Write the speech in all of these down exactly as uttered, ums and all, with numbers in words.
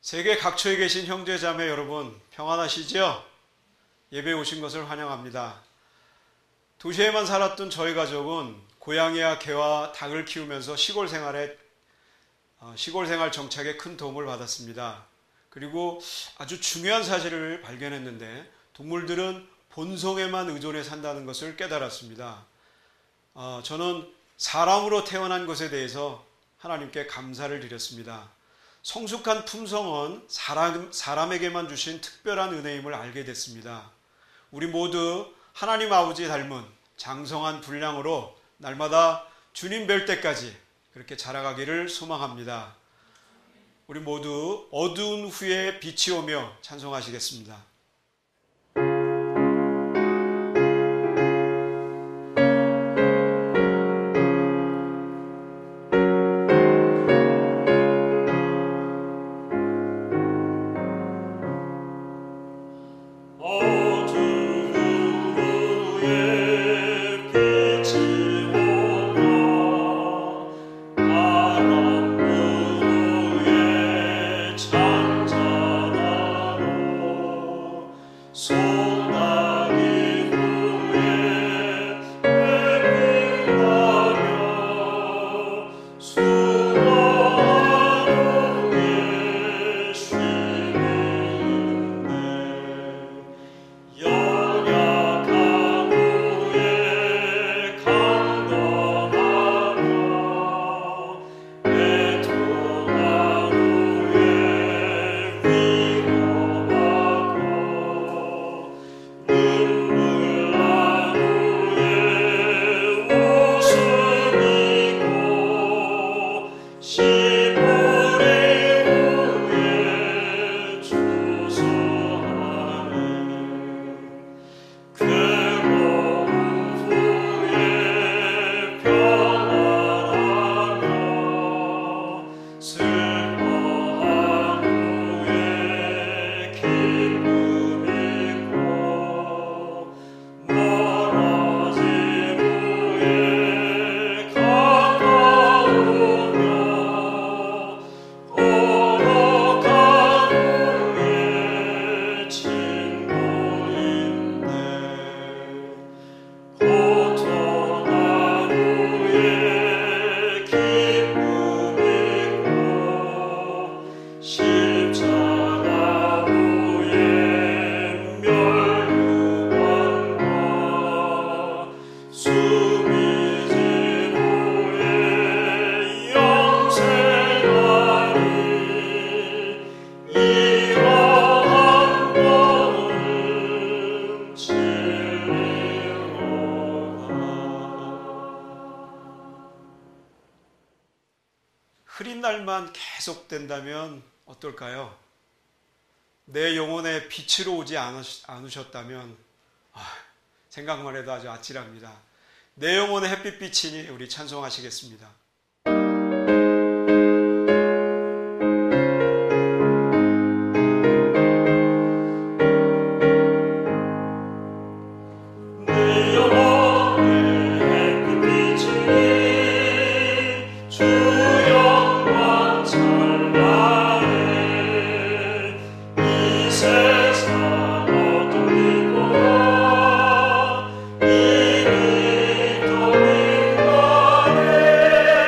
세계 각처에 계신 형제 자매 여러분 평안하시죠? 예배에 오신 것을 환영합니다. 도시에만 살았던 저희 가족은 고양이와 개와 닭을 키우면서 시골 생활에 시골 생활 정착에 큰 도움을 받았습니다. 그리고 아주 중요한 사실을 발견했는데 동물들은 본성에만 의존해 산다는 것을 깨달았습니다. 어, 저는 사람으로 태어난 것에 대해서 하나님께 감사를 드렸습니다. 성숙한 품성은 사람, 사람에게만 주신 특별한 은혜임을 알게 됐습니다. 우리 모두 하나님 아버지 닮은 장성한 분량으로 날마다 주님 뵐 때까지 그렇게 자라가기를 소망합니다. 우리 모두 어두운 후에 빛이 오며 찬송하시겠습니다. 흐린 날만 계속된다면 어떨까요? 내 영혼에 빛으로 오지 않으셨다면 아, 생각만 해도 아주 아찔합니다. 내 영혼의 햇빛빛이니 우리 찬송하시겠습니다. 이미 또 빛나네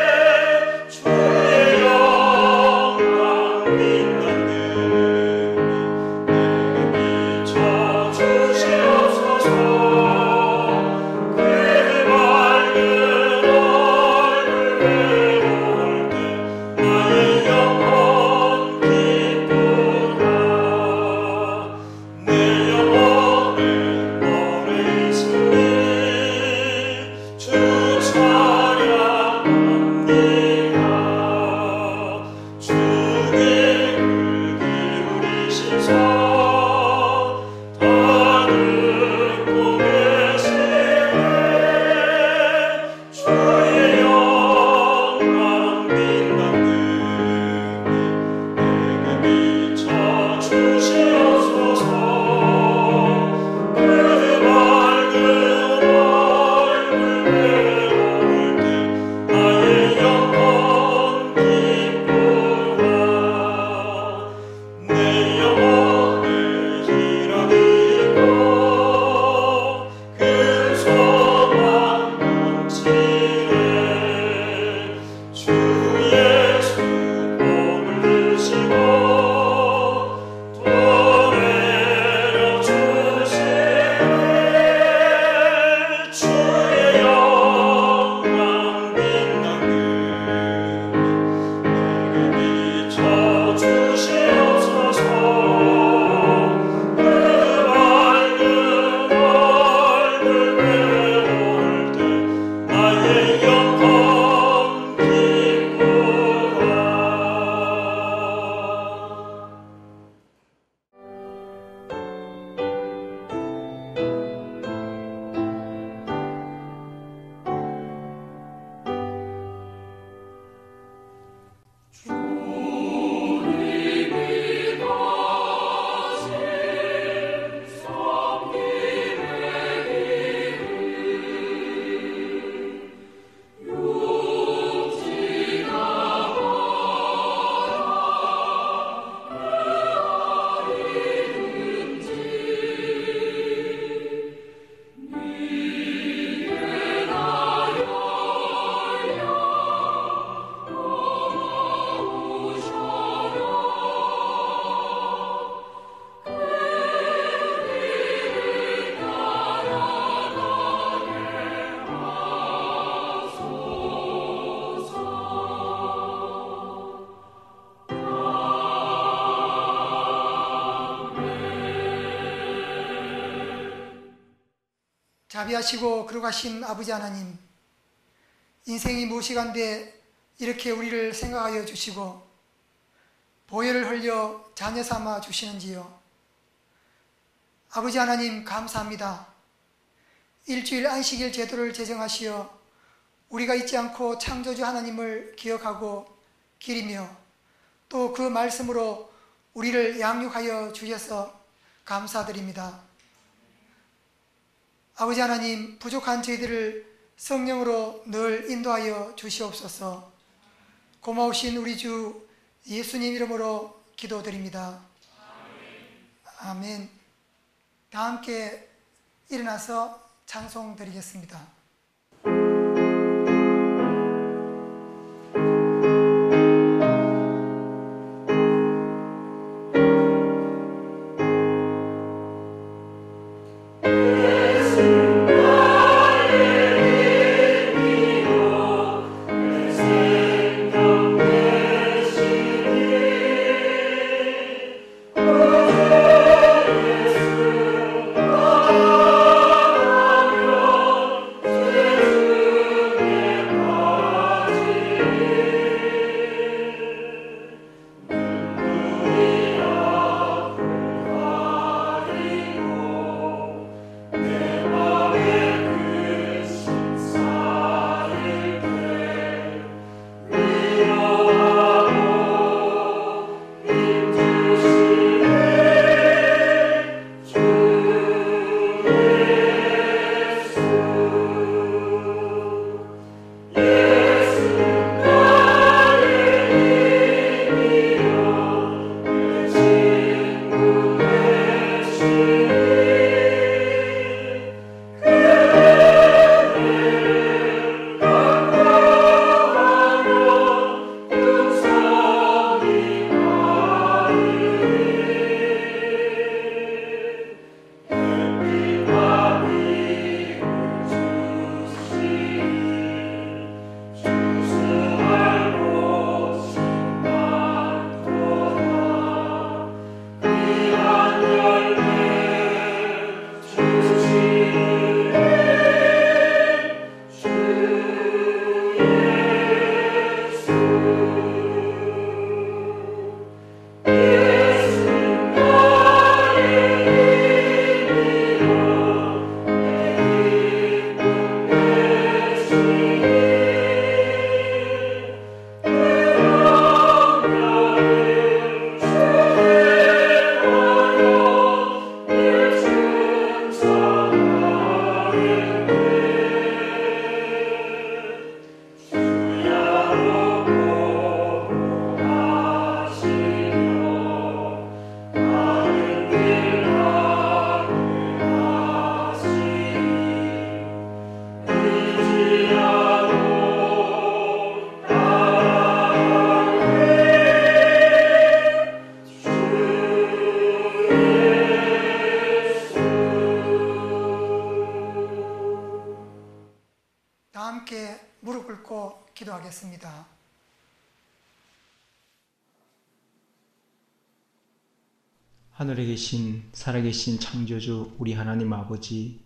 자비하시고 거룩하신 아버지 하나님, 인생이 무엇이간데 이렇게 우리를 생각하여 주시고 보혈을 흘려 자녀 삼아 주시는지요. 아버지 하나님 감사합니다. 일주일 안식일 제도를 제정하시어 우리가 잊지 않고 창조주 하나님을 기억하고 기리며 또 그 말씀으로 우리를 양육하여 주셔서 감사드립니다. 아버지 하나님, 부족한 저희들을 성령으로 늘 인도하여 주시옵소서. 고마우신 우리 주 예수님 이름으로 기도드립니다. 아멘. 다 함께 일어나서 찬송 드리겠습니다. 기도하겠습니다. 하늘에 계신 살아계신 창조주 우리 하나님 아버지,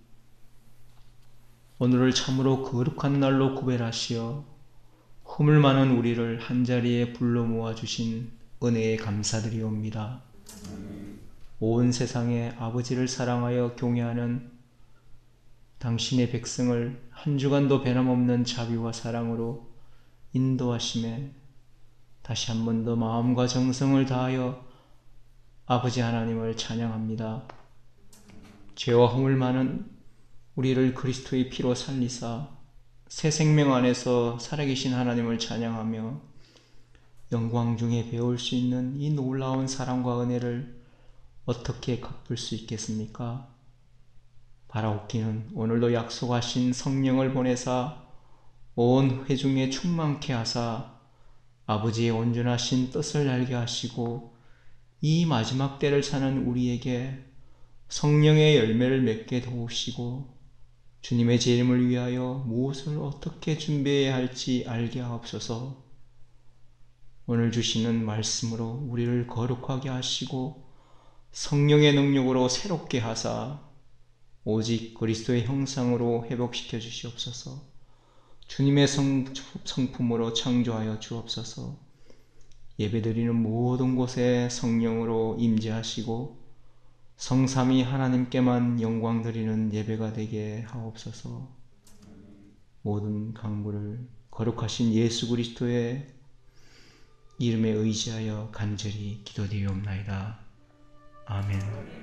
오늘을 참으로 거룩한 날로 구별하시어 허물 많은 우리를 한자리에 불러 모아주신 은혜에 감사드리옵니다. 온 세상에 아버지를 사랑하여 경외하는 당신의 백성을 한 주간도 변함없는 자비와 사랑으로 인도하심에 다시 한 번 더 마음과 정성을 다하여 아버지 하나님을 찬양합니다. 죄와 허물 많은 우리를 그리스도의 피로 살리사 새 생명 안에서 살아계신 하나님을 찬양하며 영광 중에 배울 수 있는 이 놀라운 사랑과 은혜를 어떻게 갚을 수 있겠습니까? 바라옵기는 오늘도 약속하신 성령을 보내사 온 회중에 충만케 하사 아버지의 온전하신 뜻을 알게 하시고 이 마지막 때를 사는 우리에게 성령의 열매를 맺게 도우시고 주님의 재림을 위하여 무엇을 어떻게 준비해야 할지 알게 하옵소서. 오늘 주시는 말씀으로 우리를 거룩하게 하시고 성령의 능력으로 새롭게 하사 오직 그리스도의 형상으로 회복시켜 주시옵소서. 주님의 성, 성품으로 창조하여 주옵소서. 예배드리는 모든 곳에 성령으로 임재하시고 성삼위 하나님께만 영광 드리는 예배가 되게 하옵소서. 모든 강구를 거룩하신 예수 그리스도의 이름에 의지하여 간절히 기도드리옵나이다. 아멘.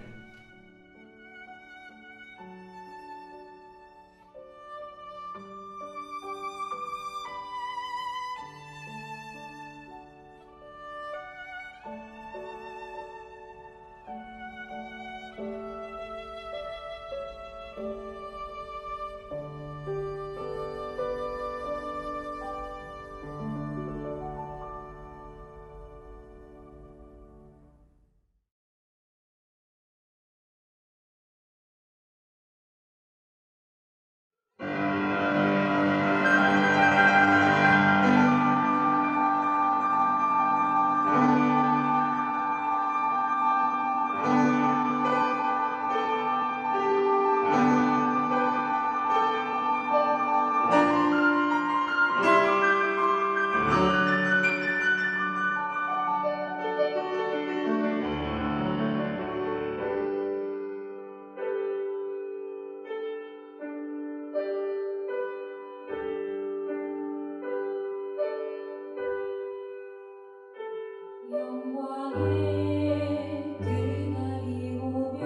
영광의 그날이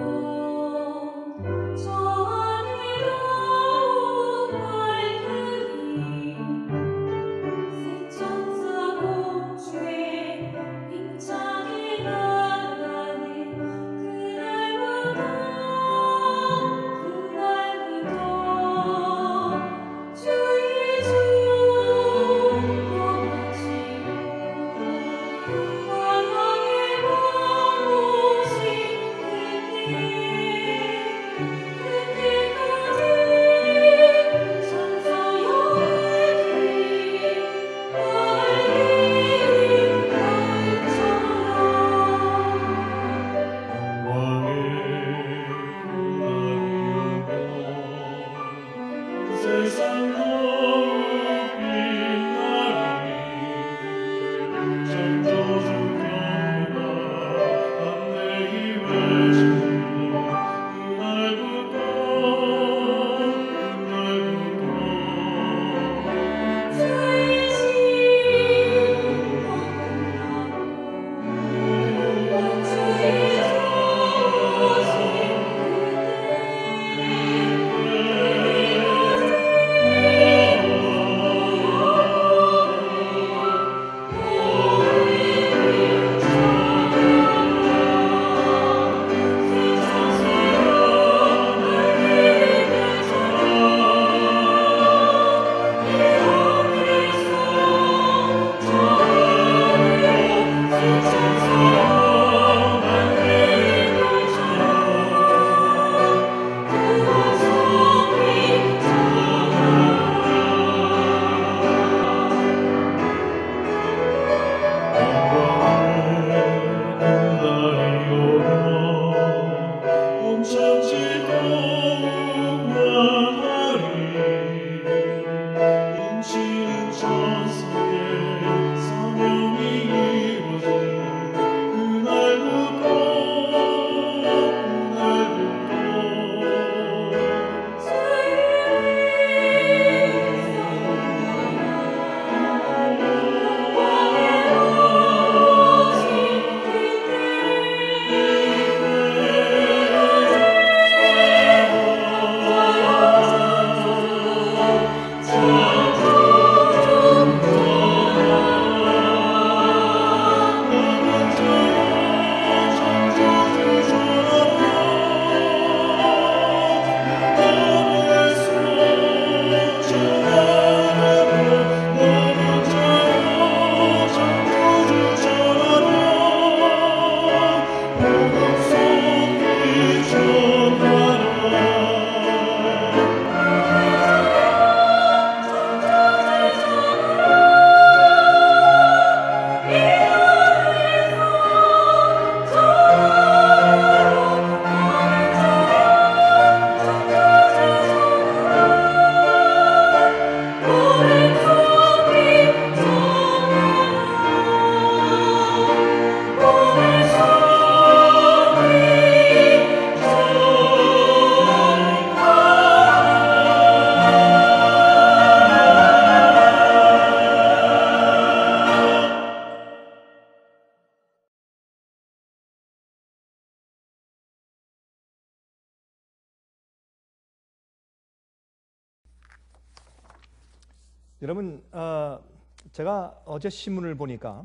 오면 저 하늘 나온 말들이 새 천사 공주의 힘차게 나가는 그날부터 그날부터 주의 주님하시고 환하게 여러분, 어, 제가 어제 신문을 보니까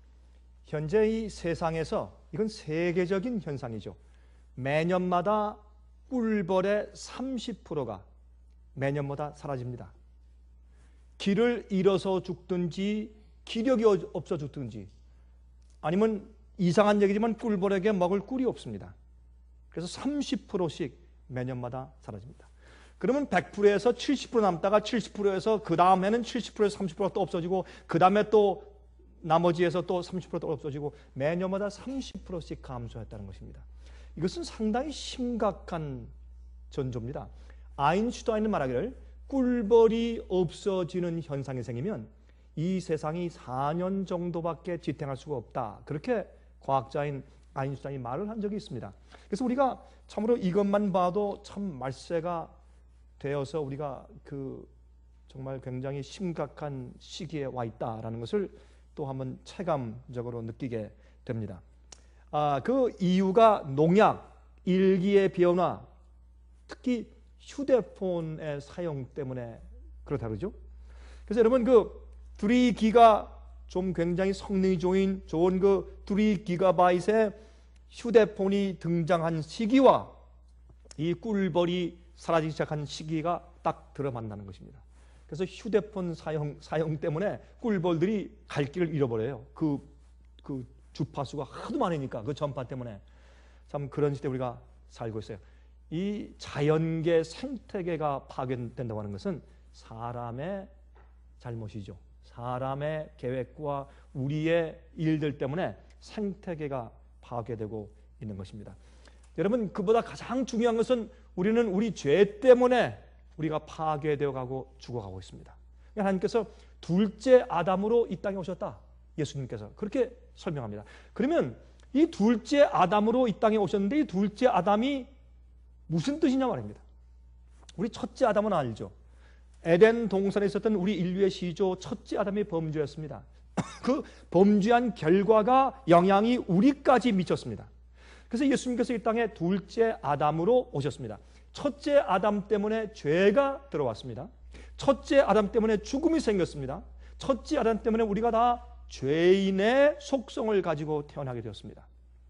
현재 이 세상에서 이건 세계적인 현상이죠. 매년마다 꿀벌의 삼십 퍼센트가 매년마다 사라집니다. 길을 잃어서 죽든지 기력이 없어 죽든지 아니면 이상한 얘기지만 꿀벌에게 먹을 꿀이 없습니다. 그래서 삼십 퍼센트씩 매년마다 사라집니다. 그러면 백 퍼센트에서 칠십 퍼센트 남다가 칠십 퍼센트에서 그 다음 해는 칠십 퍼센트에서 삼십 퍼센트가 또 없어지고 그 다음에 또 나머지에서 또 삼십 퍼센트가 또 없어지고 매년마다 삼십 퍼센트씩 감소했다는 것입니다. 이것은 상당히 심각한 전조입니다. 아인슈타인은 말하기를 꿀벌이 없어지는 현상이 생기면 이 세상이 사 년 정도밖에 지탱할 수가 없다. 그렇게 과학자인 아인슈타인이 말을 한 적이 있습니다. 그래서 우리가 참으로 이것만 봐도 참 말세가 되어서 우리가 그 정말 굉장히 심각한 시기에 와 있다라는 것을 또 한번 체감적으로 느끼게 됩니다. 아, 그 이유가 농약, 일기의 변화, 특히 휴대폰의 사용 때문에 그렇다 그러죠. 그래서 여러분 그 쓰리 기가 좀 굉장히 성능이 좋은 좋은 그 쓰리 기가바이트의 휴대폰이 등장한 시기와 이 꿀벌이 사라지기 시작한 시기가 딱 들어맞는 것입니다. 그래서 휴대폰 사용 사용 때문에 꿀벌들이 갈 길을 잃어버려요. 그, 그 주파수가 하도 많으니까 그 전파 때문에 참 그런 시대에 우리가 살고 있어요. 이 자연계 생태계가 파괴된다고 하는 것은 사람의 잘못이죠. 사람의 계획과 우리의 일들 때문에 생태계가 파괴되고 있는 것입니다. 여러분, 그보다 가장 중요한 것은 우리는 우리 죄 때문에 우리가 파괴되어 가고 죽어가고 있습니다. 하나님께서 둘째 아담으로 이 땅에 오셨다. 예수님께서 그렇게 설명합니다. 그러면 이 둘째 아담으로 이 땅에 오셨는데 이 둘째 아담이 무슨 뜻이냐 말입니다. 우리 첫째 아담은 알죠. 에덴 동산에 있었던 우리 인류의 시조 첫째 아담이 범죄였습니다. 그 범죄한 결과가 영향이 우리까지 미쳤습니다. 그래서 예수님께서 이 땅에 둘째 아담으로 오셨습니다. 첫째 아담 때문에 죄가 들어왔습니다. 첫째 아담 때문에 죽음이 생겼습니다. 첫째 아담 때문에 우리가 다 죄인의 속성을 가지고 태어나게 되었습니다.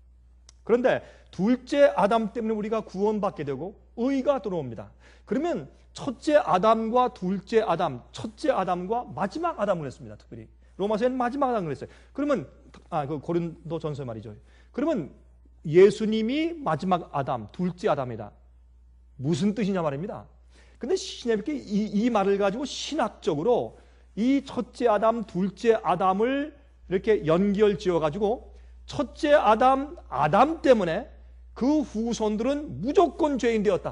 그런데 둘째 아담 때문에 우리가 구원받게 되고 의가 들어옵니다. 그러면 첫째 아담과 둘째 아담, 첫째 아담과 마지막 아담을 했습니다. 특별히 로마서에는 마지막 아담을 했어요. 그러면 아, 그 고린도 전서 말이죠. 그러면 예수님이 마지막 아담, 둘째 아담이다. 무슨 뜻이냐 말입니다. 근데 신약에 이, 이 말을 가지고 신학적으로 이 첫째 아담, 둘째 아담을 이렇게 연결 지어 가지고 첫째 아담, 아담 때문에 그 후손들은 무조건 죄인 되었다.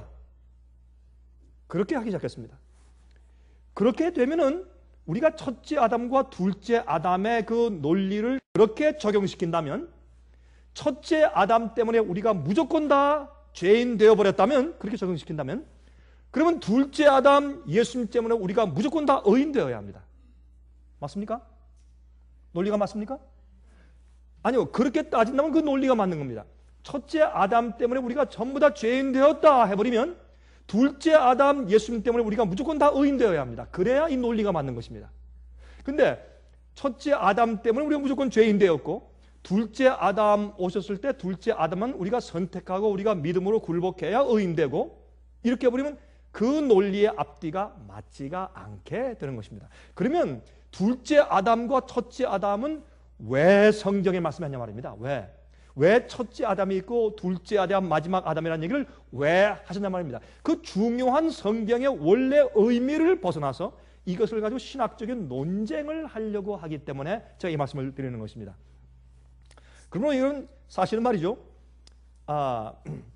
그렇게 하기 시작했습니다. 그렇게 되면은 우리가 첫째 아담과 둘째 아담의 그 논리를 그렇게 적용시킨다면 첫째 아담 때문에 우리가 무조건 다 죄인 되어버렸다면 그렇게 적용시킨다면 그러면 둘째 아담 예수님 때문에 우리가 무조건 다 의인 되어야 합니다. 맞습니까? 논리가 맞습니까? 아니요. 그렇게 따진다면 그 논리가 맞는 겁니다. 첫째 아담 때문에 우리가 전부 다 죄인 되었다 해버리면 둘째 아담 예수님 때문에 우리가 무조건 다 의인 되어야 합니다. 그래야 이 논리가 맞는 것입니다. 근데 첫째 아담 때문에 우리가 무조건 죄인 되었고 둘째 아담 오셨을 때 둘째 아담은 우리가 선택하고 우리가 믿음으로 굴복해야 의인 되고 이렇게 해버리면 그 논리의 앞뒤가 맞지가 않게 되는 것입니다. 그러면 둘째 아담과 첫째 아담은 왜 성경에 말씀하냐 말입니다. 왜? 왜 첫째 아담이 있고 둘째 아담, 마지막 아담이라는 얘기를 왜 하셨냐 말입니다. 그 중요한 성경의 원래 의미를 벗어나서 이것을 가지고 신학적인 논쟁을 하려고 하기 때문에 제가 이 말씀을 드리는 것입니다. 그러므로 이런 사실은 말이죠. 아,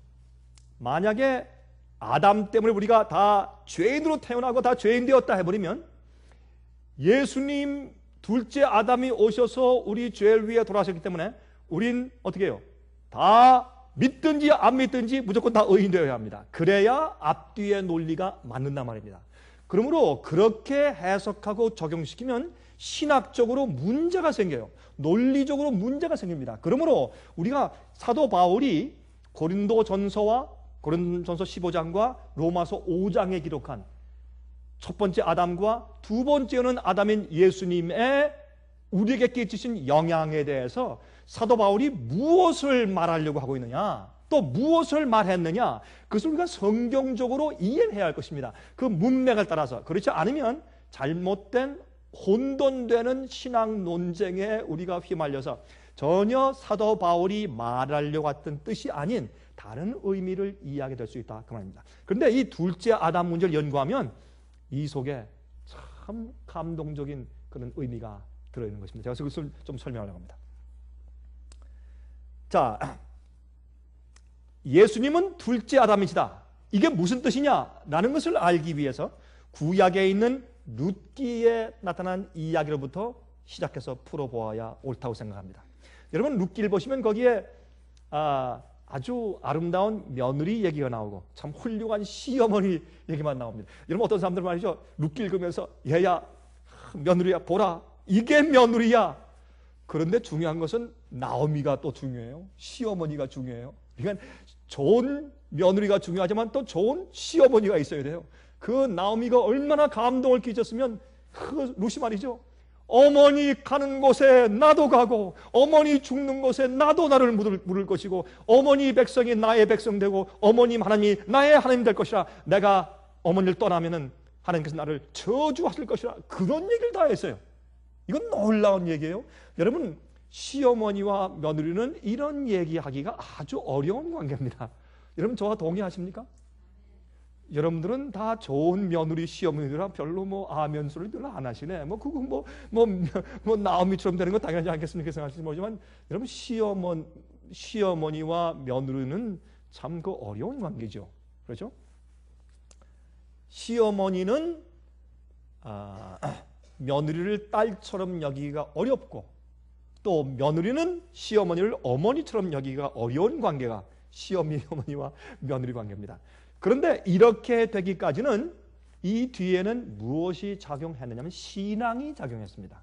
만약에 아담 때문에 우리가 다 죄인으로 태어나고 다 죄인 되었다 해버리면 예수님 둘째 아담이 오셔서 우리 죄를 위해 돌아가셨기 때문에 우린 어떻게 해요? 다 믿든지 안 믿든지 무조건 다 의인 되어야 합니다. 그래야 앞뒤의 논리가 맞는단 말입니다. 그러므로 그렇게 해석하고 적용시키면 신학적으로 문제가 생겨요. 논리적으로 문제가 생깁니다. 그러므로 우리가 사도 바울이 고린도 전서와 고린도 전서 십오 장과 로마서 오 장에 기록한 첫 번째 아담과 두 번째는 아담인 예수님의 우리에게 끼치신 영향에 대해서 사도 바울이 무엇을 말하려고 하고 있느냐, 또 무엇을 말했느냐, 그것을 우리가 성경적으로 이해해야 할 것입니다. 그 문맥을 따라서. 그렇지 않으면 잘못된 혼돈되는 신앙 논쟁에 우리가 휘말려서 전혀 사도 바울이 말하려고 했던 뜻이 아닌 다른 의미를 이해하게 될 수 있다, 그 말입니다. 그런데 이 둘째 아담 문제를 연구하면 이 속에 참 감동적인 그런 의미가 들어있는 것입니다. 제가 그것을 좀 설명하려고 합니다. 자, 예수님은 둘째 아담이시다. 이게 무슨 뜻이냐라는 것을 알기 위해서 구약에 있는 룻기에 나타난 이야기로부터 시작해서 풀어보아야 옳다고 생각합니다. 여러분, 룻기를 보시면 거기에 아, 아주 아름다운 며느리 얘기가 나오고 참 훌륭한 시어머니 얘기만 나옵니다. 여러분, 어떤 사람들 말이죠, 룻기 읽으면서 얘야, 며느리야, 보라, 이게 며느리야. 그런데 중요한 것은 나오미가 또 중요해요. 시어머니가 중요해요. 그러니까 좋은 며느리가 중요하지만 또 좋은 시어머니가 있어야 돼요. 그 나오미가 얼마나 감동을 끼쳤으면 그 룻이 말이죠, 어머니 가는 곳에 나도 가고 어머니 죽는 곳에 나도 나를 물을, 물을 것이고 어머니 백성이 나의 백성 되고 어머님 하나님이 나의 하나님 될 것이라. 내가 어머니를 떠나면은 하나님께서 나를 저주하실 것이라. 그런 얘기를 다 했어요. 이건 놀라운 얘기예요. 여러분, 시어머니와 며느리는 이런 얘기하기가 아주 어려운 관계입니다. 여러분, 저와 동의하십니까? 여러분들은 다 좋은 며느리 시어머니들아 별로 뭐 아멘 소리를 안 하시네. 뭐 그거 뭐뭐 뭐, 뭐 나오미처럼 되는 거 당연하지 않겠습니까? 생각하실지 모르지만 여러분, 시어머니 시어머니와 며느리는 참 그 어려운 관계죠. 그렇죠? 시어머니는 아, 며느리를 딸처럼 여기기가 어렵고, 또 며느리는 시어머니를 어머니처럼 여기기가 어려운 관계가 시어머니와 며느리 관계입니다. 그런데 이렇게 되기까지는 이 뒤에는 무엇이 작용했느냐면 신앙이 작용했습니다.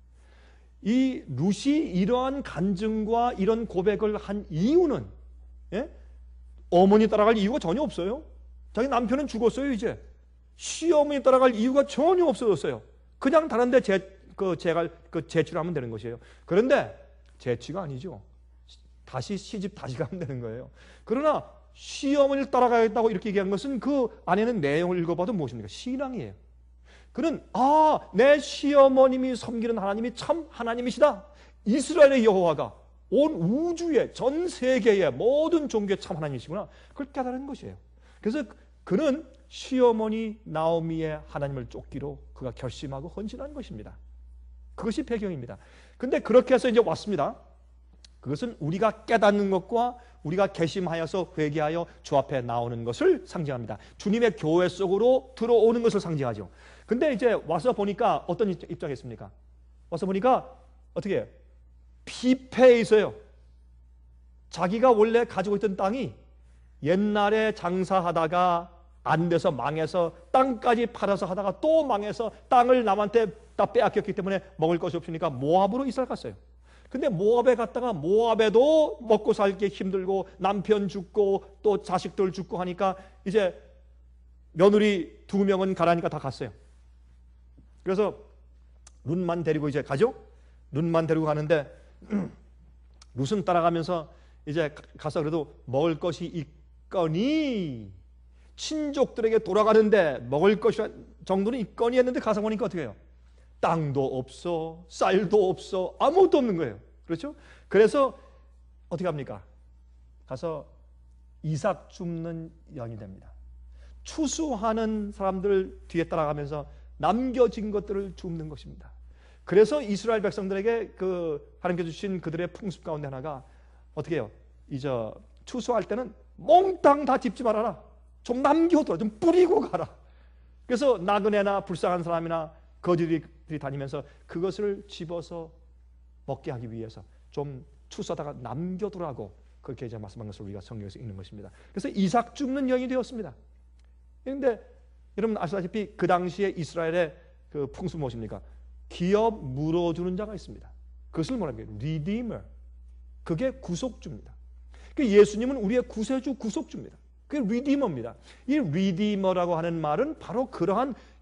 이 룻이 이러한 간증과 이런 고백을 한 이유는, 예? 어머니 따라갈 이유가 전혀 없어요. 자기 남편은 죽었어요. 이제 시어머니 따라갈 이유가 전혀 없어졌어요. 그냥 다른데 재, 그 재갈, 그 재취하면 되는 것이에요. 그런데 재취가 아니죠. 다시 시집 다시 가면 되는 거예요. 그러나 시어머니를 따라가겠다고 이렇게 얘기한 것은 그 안에는 내용을 읽어봐도 무엇입니까? 신앙이에요. 그는 아, 내 시어머님이 섬기는 하나님이 참 하나님이시다. 이스라엘의 여호와가 온 우주의 전 세계의 모든 종교의 참 하나님이시구나. 그걸 깨달은 것이에요. 그래서 그는 시어머니 나오미의 하나님을 쫓기로 그가 결심하고 헌신한 것입니다. 그것이 배경입니다. 근데 그렇게 해서 이제 왔습니다. 그것은 우리가 깨닫는 것과 우리가 개심하여서 회개하여 주 앞에 나오는 것을 상징합니다. 주님의 교회 속으로 들어오는 것을 상징하죠. 근데 이제 와서 보니까 어떤 입장이 있습니까? 와서 보니까 어떻게 해요? 피폐해 있어요. 자기가 원래 가지고 있던 땅이 옛날에 장사하다가 안 돼서 망해서 땅까지 팔아서 하다가 또 망해서 땅을 남한테 다 빼앗겼기 때문에 먹을 것이 없으니까 모압으로 이사를 갔어요. 근데 모압에 갔다가 모압에도 먹고 살기 힘들고 남편 죽고 또 자식들 죽고 하니까 이제 며느리 두 명은 가라니까 다 갔어요. 그래서 룻만 데리고 이제 가죠. 룻만 데리고 가는데 룻은 따라가면서 이제 가서 그래도 먹을 것이 있거니, 친족들에게 돌아가는데 먹을 것이 정도는 있거니 했는데 가서 보니까 어떻게 해요? 땅도 없어, 쌀도 없어, 아무것도 없는 거예요. 그렇죠? 그래서 어떻게 합니까? 가서 이삭 줍는 영이 됩니다. 추수하는 사람들 뒤에 따라가면서 남겨진 것들을 줍는 것입니다. 그래서 이스라엘 백성들에게 그 하나님께서 주신 그들의 풍습 가운데 하나가 어떻게 해요? 이제 추수할 때는 몽땅 다 짚지 말아라. 좀 남겨둬라. 좀 뿌리고 가라. 그래서 나그네나 불쌍한 사람이나 거지들이 다니면서 그것을 집어서 먹게 하기 위해서 좀 추수하다가 남겨두라고 그렇게 이제 말씀한 것을 우리가 성경에서 읽는 것입니다. 그래서 이삭 줍는 영이 되었습니다. 그런데 여러분 아시다시피 그 당시에 이스라엘의 그 풍습 무엇입니까? 기업 물어주는 자가 있습니다. 그것을 뭐랍니까? 리디머. 그게 구속주입니다. 그 예수님은 우리의 구세주 구속주입니다. 그게 리디머입니다. 이 리디머라고 하는 말은 바로 그러한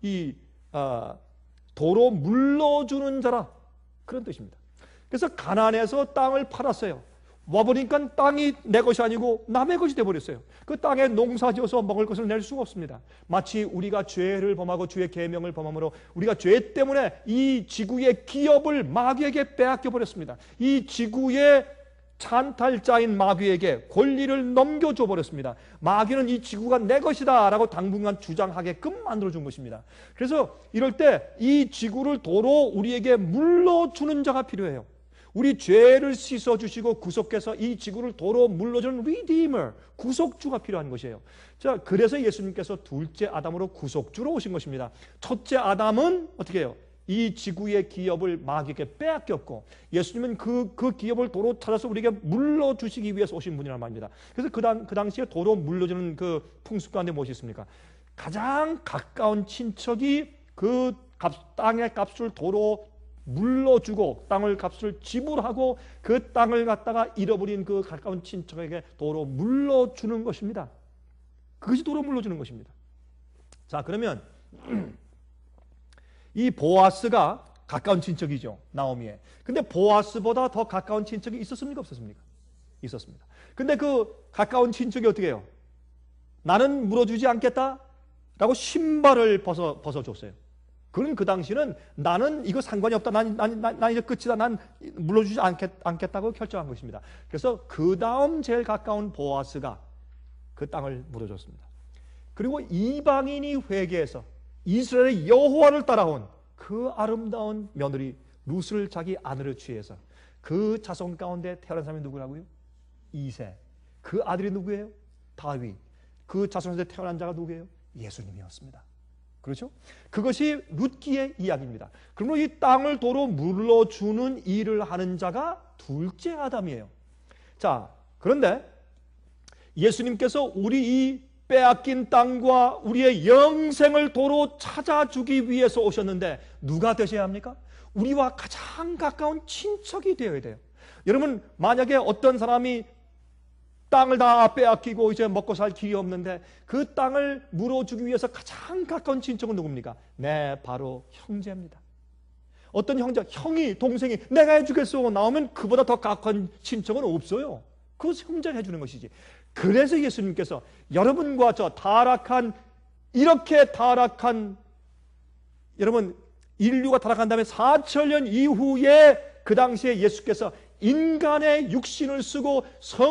이 어, 도로 물러주는 자라, 그런 뜻입니다. 그래서 가나안에서 땅을 팔았어요. 와보니까 땅이 내 것이 아니고 남의 것이 돼버렸어요. 그 땅에 농사지어서 먹을 것을 낼 수가 없습니다. 마치 우리가 죄를 범하고 주의 계명을 범함으로 우리가 죄 때문에 이 지구의 기업을 마귀에게 빼앗겨 버렸습니다. 이 지구의 찬탈자인 마귀에게 권리를 넘겨줘 버렸습니다. 마귀는 이 지구가 내 것이다 라고 당분간 주장하게끔 만들어준 것입니다. 그래서 이럴 때 이 지구를 도로 우리에게 물러주는 자가 필요해요. 우리 죄를 씻어주시고 구속해서 이 지구를 도로 물러주는 Redeemer, 구속주가 필요한 것이에요. 자, 그래서 예수님께서 둘째 아담으로 구속주로 오신 것입니다. 첫째 아담은 어떻게 해요? 이 지구의 기업을 마귀에게 빼앗겼고, 예수님은 그, 그 기업을 도로 찾아서 우리에게 물러주시기 위해서 오신 분이란 말입니다. 그래서 그, 당, 그 당시에 도로 물러주는 그 풍습 가운데 무엇이 있습니까? 가장 가까운 친척이 그 값, 땅의 값을 도로 물러주고 땅을 값을 지불하고 그 땅을 갖다가 잃어버린 그 가까운 친척에게 도로 물러주는 것입니다. 그것이 도로 물러주는 것입니다. 자, 그러면 이 보아스가 가까운 친척이죠, 나오미의. 근데 보아스보다 더 가까운 친척이 있었습니까, 없었습니까? 있었습니다. 근데 그 가까운 친척이 어떻게 해요? 나는 물어주지 않겠다 라고 신발을 벗어, 벗어줬어요. 그는 그 당시는 나는 이거 상관이 없다, 난, 난, 난, 난 이제 끝이다, 난 물러주지 않겠, 않겠다고 결정한 것입니다. 그래서 그 다음 제일 가까운 보아스가 그 땅을 물어줬습니다. 그리고 이방인이 회개해서 이스라엘의 여호와를 따라온 그 아름다운 며느리 룻을 자기 아내로 취해서 그 자손 가운데 태어난 사람이 누구라고요? 이세. 그 아들이 누구예요? 다윗. 그 자손에서 태어난 자가 누구예요? 예수님이었습니다. 그렇죠? 그것이 룻기의 이야기입니다. 그러므로 이 땅을 도로 물러주는 일을 하는 자가 둘째 아담이에요. 자, 그런데 예수님께서 우리 이 빼앗긴 땅과 우리의 영생을 도로 찾아주기 위해서 오셨는데 누가 되셔야 합니까? 우리와 가장 가까운 친척이 되어야 돼요. 여러분, 만약에 어떤 사람이 땅을 다 빼앗기고 이제 먹고 살 길이 없는데 그 땅을 물어주기 위해서 가장 가까운 친척은 누굽니까? 네, 바로 형제입니다. 어떤 형제, 형이, 동생이 내가 해주겠소 나오면 그보다 더 가까운 친척은 없어요. 그것을 형제가 해주는 것이지. 그래서 예수님께서 여러분과 저 타락한, 이렇게 타락한, 여러분 인류가 타락한 다음에 사천 년 이후에 그 당시에 예수께서 인간의 육신을 쓰고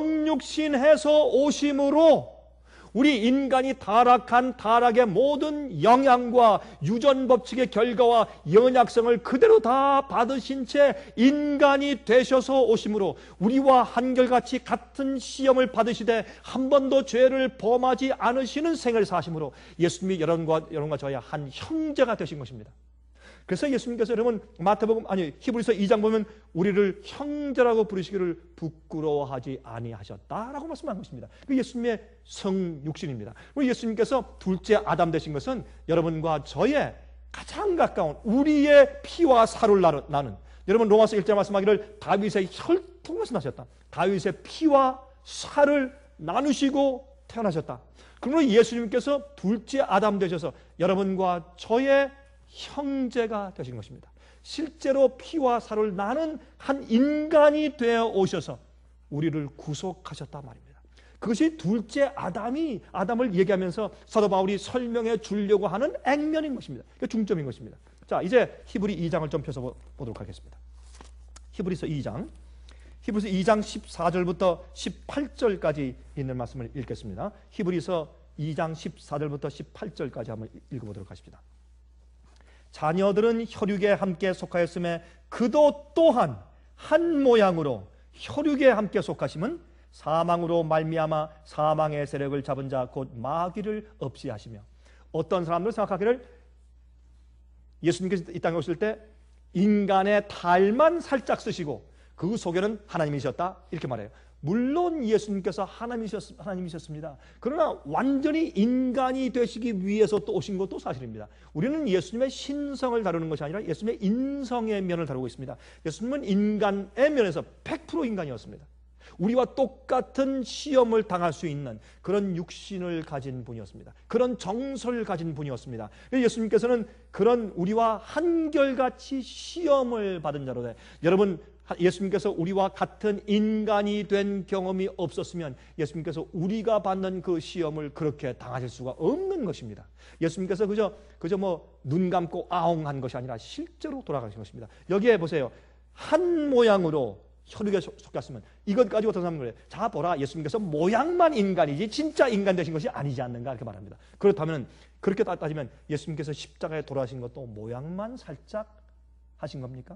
성육신해서 오심으로 우리 인간이 타락한 타락의 모든 영향과 유전 법칙의 결과와 연약성을 그대로 다 받으신 채 인간이 되셔서 오심으로 우리와 한결같이 같은 시험을 받으시되 한 번도 죄를 범하지 않으시는 생을 사심으로 예수님이 여러분과 여러분과 저의 한 형제가 되신 것입니다. 그래서 예수님께서 여러분 마태복음 아니 히브리서 이 장 보면 우리를 형제라고 부르시기를 부끄러워하지 아니하셨다라고 말씀한 것입니다. 그 예수님의 성육신입니다. 예수님께서 둘째 아담 되신 것은 여러분과 저의 가장 가까운 우리의 피와 살을 나는, 여러분 로마서 일 장 말씀하기를 다윗의 혈통에서 나셨다. 다윗의 피와 살을 나누시고 태어나셨다. 그러므로 예수님께서 둘째 아담 되셔서 여러분과 저의 형제가 되신 것입니다. 실제로 피와 살을 나는 한 인간이 되어 오셔서 우리를 구속하셨단 말입니다. 그것이 둘째 아담이 아담을 얘기하면서 사도 바울이 설명해 주려고 하는 액면인 것입니다. 그 중점인 것입니다. 자, 이제 히브리 이 장을 좀 펴서 보도록 하겠습니다. 히브리서 이 장, 히브리서 이 장 십사 절부터 십팔 절까지 있는 말씀을 읽겠습니다. 히브리서 이 장 십사 절부터 십팔 절까지 한번 읽어보도록 하십니다. 자녀들은 혈육에 함께 속하였음에 그도 또한 한 모양으로 혈육에 함께 속하심은 사망으로 말미암아 사망의 세력을 잡은 자 곧 마귀를 없이 하시며, 어떤 사람들 생각하기를 예수님께서 이 땅에 오실 때 인간의 탈만 살짝 쓰시고 그 속에는 하나님이셨다 이렇게 말해요. 물론 예수님께서 하나님이셨, 하나님이셨습니다. 그러나 완전히 인간이 되시기 위해서 또 오신 것도 사실입니다. 우리는 예수님의 신성을 다루는 것이 아니라 예수님의 인성의 면을 다루고 있습니다. 예수님은 인간의 면에서 백 퍼센트 인간이었습니다. 우리와 똑같은 시험을 당할 수 있는 그런 육신을 가진 분이었습니다. 그런 정서를 가진 분이었습니다. 예수님께서는 그런 우리와 한결같이 시험을 받은 자로 돼. 여러분, 예수님께서 우리와 같은 인간이 된 경험이 없었으면 예수님께서 우리가 받는 그 시험을 그렇게 당하실 수가 없는 것입니다. 예수님께서 그저 그저 뭐 눈 감고 아웅한 것이 아니라 실제로 돌아가신 것입니다. 여기에 보세요. 한 모양으로 혈육에 속였으면 이것 가지고 어떤 사람은 그래요. 자 보라, 예수님께서 모양만 인간이지 진짜 인간 되신 것이 아니지 않는가 이렇게 말합니다. 그렇다면 그렇게 따지면 예수님께서 십자가에 돌아가신 것도 모양만 살짝 하신 겁니까?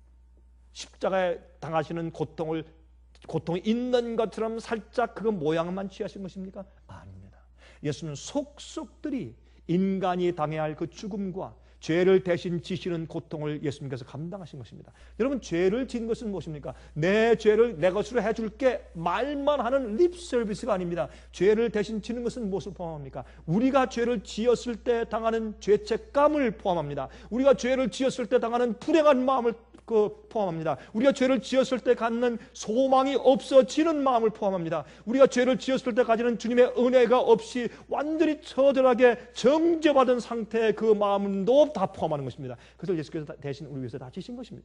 십자가에 당하시는 고통을 고통이 있는 것처럼 살짝 그 모양만 취하신 것입니까? 아닙니다. 예수는 속속들이 인간이 당해야 할 그 죽음과 죄를 대신 지시는 고통을 예수님께서 감당하신 것입니다. 여러분, 죄를 지은 것은 무엇입니까? 내 죄를 내 것으로 해줄게 말만 하는 립 서비스가 아닙니다. 죄를 대신 지는 것은 무엇을 포함합니까? 우리가 죄를 지었을 때 당하는 죄책감을 포함합니다. 우리가 죄를 지었을 때 당하는 불행한 마음을 그 포함합니다. 우리가 죄를 지었을 때 갖는 소망이 없어지는 마음을 포함합니다. 우리가 죄를 지었을 때 가지는 주님의 은혜가 없이 완전히 처절하게 정죄받은 상태의 그 마음도 다 포함하는 것입니다. 그래서 예수께서 대신 우리 위해서 다 지신 것입니다.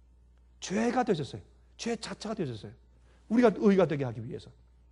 죄가 되셨어요. 죄 자체가 되셨어요. 우리가 의가 되게 하기 위해서.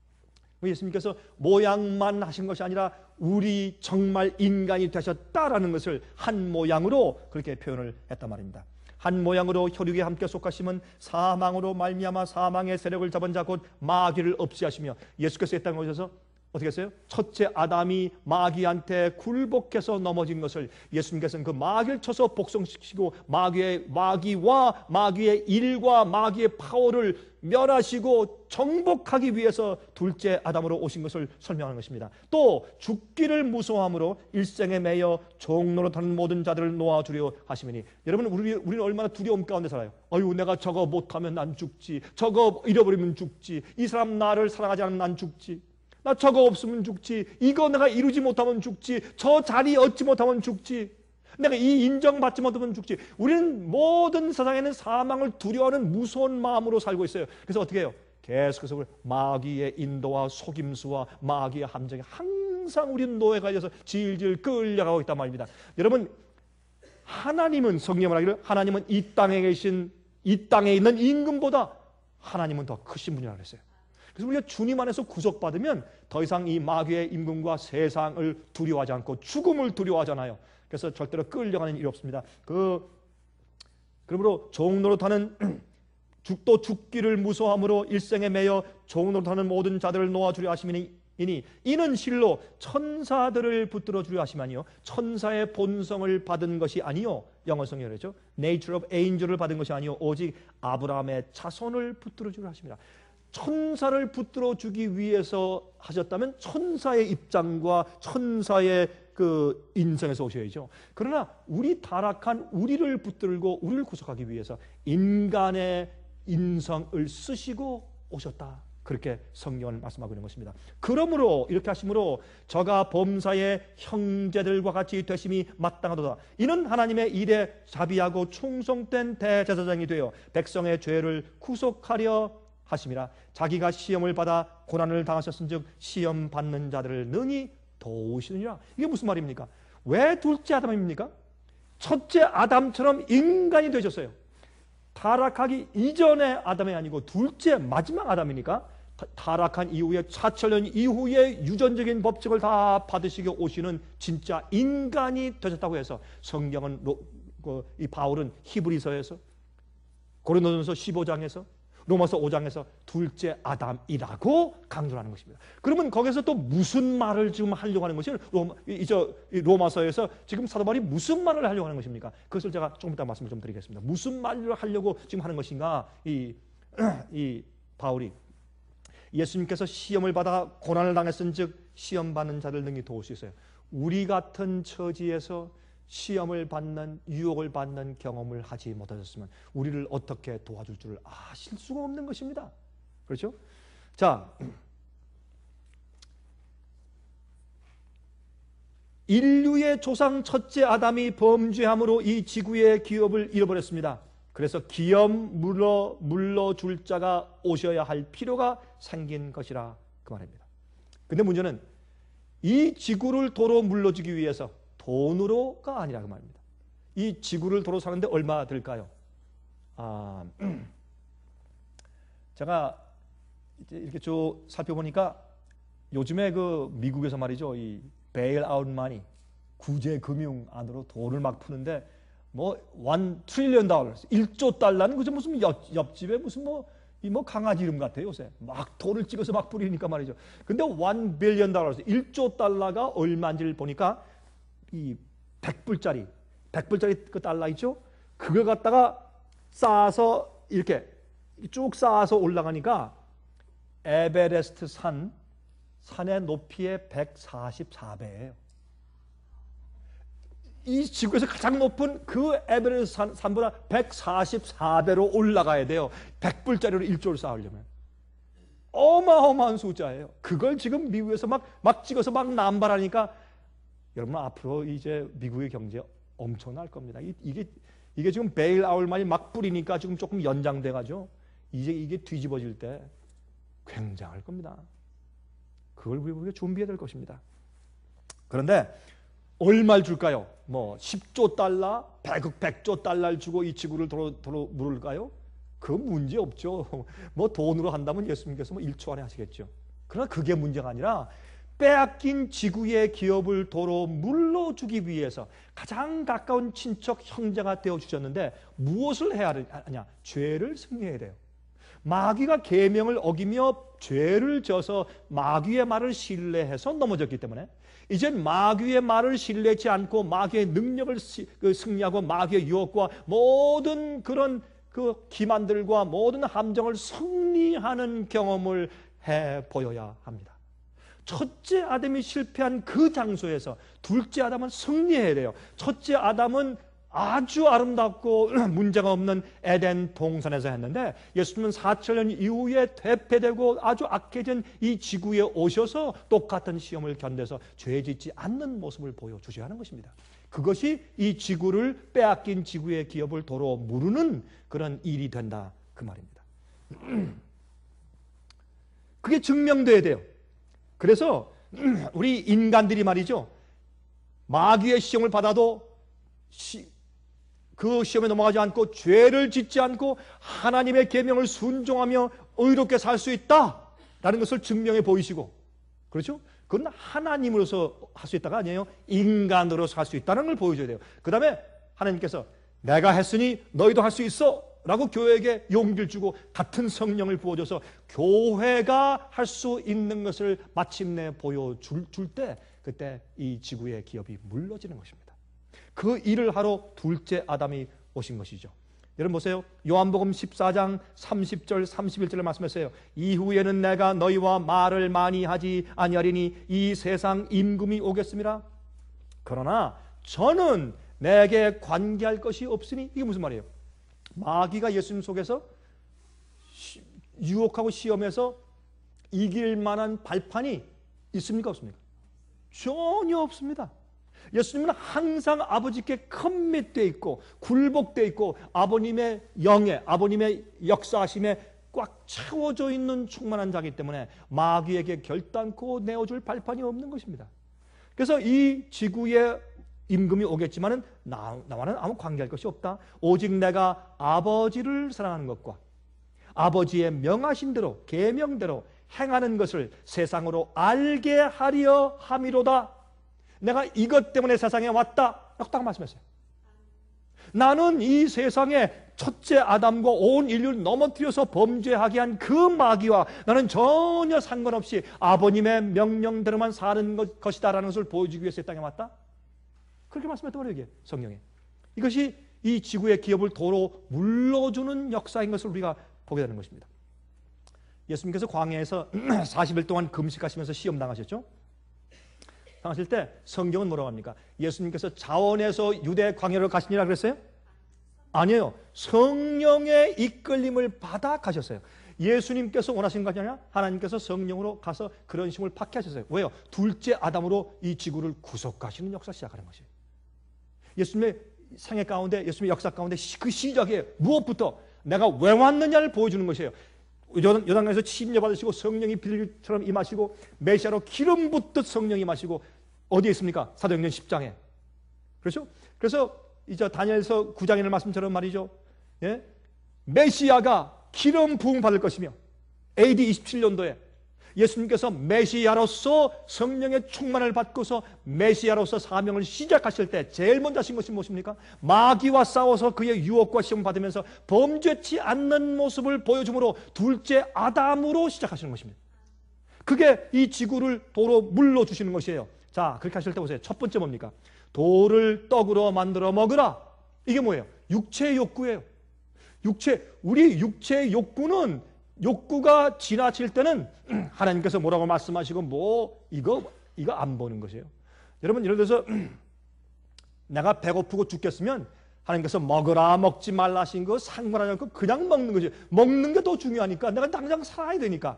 예수님께서 모양만 하신 것이 아니라 우리 정말 인간이 되셨다라는 것을 한 모양으로 그렇게 표현을 했단 말입니다. 한 모양으로 혈육에 함께 속하심은 사망으로 말미암아 사망의 세력을 잡은 자 곧 마귀를 없이 하시며, 예수께서 이 땅에 오셔서 어떻게 했어요? 첫째 아담이 마귀한테 굴복해서 넘어진 것을 예수님께서는 그 마귀를 쳐서 복종시키고 마귀의 마귀와 마귀의 일과 마귀의 파워를 멸하시고 정복하기 위해서 둘째 아담으로 오신 것을 설명하는 것입니다. 또 죽기를 무서워함으로 일생에 매여 종노릇하는 모든 자들을 놓아주려 하시매니, 여러분, 우리, 우리는 얼마나 두려움 가운데 살아요. 어휴, 내가 저거 못하면 난 죽지, 저거 잃어버리면 죽지, 이 사람 나를 사랑하지 않으면 난 죽지, 나 저거 없으면 죽지, 이거 내가 이루지 못하면 죽지, 저 자리 얻지 못하면 죽지, 내가 이 인정받지 못하면 죽지. 우리는 모든 세상에는 사망을 두려워하는 무서운 마음으로 살고 있어요. 그래서 어떻게 해요? 계속해서 마귀의 인도와 속임수와 마귀의 함정에 항상 우리는 노예가 되어서 질질 끌려가고 있단 말입니다. 여러분, 하나님은, 성경을 하기를 하나님은 이 땅에 계신, 이 땅에 있는 임금보다 하나님은 더 크신 분이라고 했어요. 그래서 우리가 주님 안에서 구속받으면 더 이상 이 마귀의 임금과 세상을 두려워하지 않고 죽음을 두려워하잖아요. 그래서 절대로 끌려가는 일이 없습니다. 그 그러므로 종노릇하는 죽도 죽기를 무서워함으로 일생에 매여 종노릇하는 모든 자들을 놓아주려 하시니, 이는 실로 천사들을 붙들어 주려 하시마니요 천사의 본성을 받은 것이 아니요, 영어 성경에 그랬죠. Nature of angel을 받은 것이 아니요 오직 아브라함의 자손을 붙들어 주려 하십니다. 천사를 붙들어 주기 위해서 하셨다면 천사의 입장과 천사의 그 인성에서 오셔야죠. 그러나 우리 타락한 우리를 붙들고 우리를 구속하기 위해서 인간의 인성을 쓰시고 오셨다. 그렇게 성경은 말씀하고 있는 것입니다. 그러므로 이렇게 하심으로 저가 범사의 형제들과 같이 되심이 마땅하도다. 이는 하나님의 일에 자비하고 충성된 대제사장이 되어 백성의 죄를 구속하려 하심이라. 자기가 시험을 받아 고난을 당하셨은즉 시험 받는 자들을 능히 도우시느니라. 이게 무슨 말입니까? 왜 둘째 아담입니까? 첫째 아담처럼 인간이 되셨어요. 타락하기 이전의 아담이 아니고 둘째 마지막 아담이니까 타락한 이후에 사천년 이후에 유전적인 법칙을 다 받으시게 오시는 진짜 인간이 되셨다고 해서 성경은 이 바울은 히브리서에서, 고린도전서 십오 장에서, 로마서 오 장에서 둘째 아담이라고 강조하는 것입니다. 그러면 거기서 또 무슨 말을 지금 하려고 하는 것이 로마, 이, 저, 이 로마서에서 지금 사도 바울이 무슨 말을 하려고 하는 것입니까? 그것을 제가 조금 이따 말씀을 좀 드리겠습니다. 무슨 말을 하려고 지금 하는 것인가? 이, 이 바울이 예수님께서 시험을 받아 고난을 당했은즉 시험 받는 자를 능히 도울 수 있어요. 우리 같은 처지에서 시험을 받는, 유혹을 받는 경험을 하지 못하셨으면 우리를 어떻게 도와줄 줄을 아실 수가 없는 것입니다. 그렇죠? 자, 인류의 조상 첫째 아담이 범죄함으로 이 지구의 기업을 잃어버렸습니다. 그래서 기염 물러 물러줄 자가 오셔야 할 필요가 생긴 것이라 그 말입니다. 근데 문제는 이 지구를 도로 물러주기 위해서 돈으로가 아니라 그 말입니다. 이 지구를 도로 사는데 얼마 들까요? 아, 제가 이렇게 쭉 살펴보니까 요즘에 그 미국에서 말이죠, 이 베일 아웃 마니, 구제 금융 안으로 돈을 막 푸는데 뭐 원 트릴리언 달러, 일조 달러는 그저 무슨 옆, 옆집에 무슨 뭐 이 뭐 강아지 이름 같아요. 요새 막 돈을 찍어서 막 뿌리니까 말이죠. 근데 원 빌리언 달러, 일조 달러가 얼마인지를 보니까 이 백 불짜리, 백 불짜리 그 달러 있죠? 그걸 갖다가 쌓아서 이렇게 쭉 쌓아서 올라가니까 에베레스트 산, 산의 높이의 백사십사 배예요. 이 지구에서 가장 높은 그 에베레스트 산, 산보다 백사십사 배로 올라가야 돼요. 백 불짜리로 일조를 쌓으려면. 어마어마한 숫자예요. 그걸 지금 미국에서 막, 막 찍어서 막 남발하니까 여러분 앞으로 이제 미국의 경제 엄청날 겁니다. 이게, 이게 지금 베일 아울만이 막 뿌리니까 지금 조금 연장돼 가죠. 이제 이게 뒤집어질 때 굉장할 겁니다. 그걸 우리가 준비해야 될 것입니다. 그런데 얼마를 줄까요? 뭐 십조 달러, 백억, 백조 달러를 주고 이 지구를 도로, 도로 물을까요? 그 문제 없죠. 뭐 돈으로 한다면 예수님께서 뭐 일 초 안에 하시겠죠. 그러나 그게 문제가 아니라 빼앗긴 지구의 기업을 도로 물러주기 위해서 가장 가까운 친척 형제가 되어주셨는데 무엇을 해야 하냐? 죄를 승리해야 돼요. 마귀가 계명을 어기며 죄를 져서 마귀의 말을 신뢰해서 넘어졌기 때문에 이젠 마귀의 말을 신뢰치 않고 마귀의 능력을 승리하고 마귀의 유혹과 모든 그런 그 기만들과 모든 함정을 승리하는 경험을 해 보여야 합니다. 첫째 아담이 실패한 그 장소에서 둘째 아담은 승리해야 돼요. 첫째 아담은 아주 아름답고 문제가 없는 에덴 동산에서 했는데 예수님은 사천 년 이후에 퇴폐되고 아주 악해진 이 지구에 오셔서 똑같은 시험을 견뎌서 죄 짓지 않는 모습을 보여주셔야 하는 것입니다. 그것이 이 지구를 빼앗긴 지구의 기업을 도로 무르는 그런 일이 된다 그 말입니다. 그게 증명돼야 돼요. 그래서 우리 인간들이 말이죠, 마귀의 시험을 받아도 시, 그 시험에 넘어가지 않고 죄를 짓지 않고 하나님의 계명을 순종하며 의롭게 살 수 있다라는 것을 증명해 보이시고, 그렇죠? 그건 하나님으로서 할 수 있다가 아니에요. 인간으로서 할 수 있다는 걸 보여줘야 돼요. 그 다음에 하나님께서 내가 했으니 너희도 할 수 있어 라고 교회에게 용기를 주고 같은 성령을 부어줘서 교회가 할 수 있는 것을 마침내 보여줄 때 그때 이 지구의 기업이 물러지는 것입니다. 그 일을 하러 둘째 아담이 오신 것이죠. 여러분 보세요. 요한복음 십사 장 삼십 절 삼십일 절을 말씀하세요. 이후에는 내가 너희와 말을 많이 하지 아니하리니 이 세상 임금이 오겠습니다. 그러나 저는 내게 관계할 것이 없으니, 이게 무슨 말이에요? 마귀가 예수님 속에서 시, 유혹하고 시험해서 이길 만한 발판이 있습니까? 없습니까? 전혀 없습니다. 예수님은 항상 아버지께 커밋되어 있고 굴복되어 있고 아버님의 영에, 아버님의 역사하심에 꽉 채워져 있는 충만한 자이기 때문에 마귀에게 결단코 내어줄 발판이 없는 것입니다. 그래서 이 지구에 임금이 오겠지만은 나, 나와는 아무 관계할 것이 없다. 오직 내가 아버지를 사랑하는 것과 아버지의 명하신 대로 계명대로 행하는 것을 세상으로 알게 하려 함이로다. 내가 이것 때문에 세상에 왔다 라고 딱 말씀했어요. 나는 이 세상에 첫째 아담과 온 인류를 넘어뜨려서 범죄하게 한 그 마귀와 나는 전혀 상관없이 아버님의 명령대로만 사는 것, 것이다라는 것을 보여주기 위해서 이 땅에 왔다. 그렇게 말씀했단 말이에요. 이게 성경에. 이것이 이 지구의 기업을 도로 물러주는 역사인 것을 우리가 보게 되는 것입니다. 예수님께서 광야에서 사십 일 동안 금식하시면서 시험 당하셨죠. 당하실 때 성경은 뭐라고 합니까? 예수님께서 자원에서 유대 광야로 가시니라 그랬어요? 아니에요. 성령의 이끌림을 받아 가셨어요. 예수님께서 원하신 것이 아니라 하나님께서 성령으로 가서 그런 힘을 받게 하셨어요. 왜요? 둘째 아담으로 이 지구를 구속하시는 역사 시작하는 것이에요. 예수님의 생애 가운데, 예수님의 역사 가운데 그 시작이에요. 무엇부터? 내가 왜 왔느냐를 보여주는 것이에요. 요단강에서 침례 받으시고 성령이 비둘기처럼 임하시고 메시아로 기름 붓듯 성령이 임하시고 어디에 있습니까? 사도행전 십 장에. 그렇죠? 그래서 이제 다니엘서 구 장에 있는 말씀처럼 말이죠. 예? 메시아가 기름 부음 받을 것이며 에이디 이십칠 년도에 예수님께서 메시아로서 성령의 충만을 받고서 메시아로서 사명을 시작하실 때 제일 먼저 하신 것이 무엇입니까? 마귀와 싸워서 그의 유혹과 시험 받으면서 범죄치 않는 모습을 보여줌으로 둘째 아담으로 시작하시는 것입니다. 그게 이 지구를 도로 물로 주시는 것이에요. 자, 그렇게 하실 때 보세요. 첫 번째 뭡니까? 돌을 떡으로 만들어 먹으라. 이게 뭐예요? 육체의 욕구예요. 육체, 우리 육체의 욕구는 욕구가 지나칠 때는 하나님께서 뭐라고 말씀하시고 뭐 이거 이거 안 보는 것이에요. 여러분 예를 들어서 내가 배고프고 죽겠으면 하나님께서 먹으라 먹지 말라 하신 거 상관하지 않고 그냥 먹는 거지. 먹는 게 더 중요하니까 내가 당장 살아야 되니까.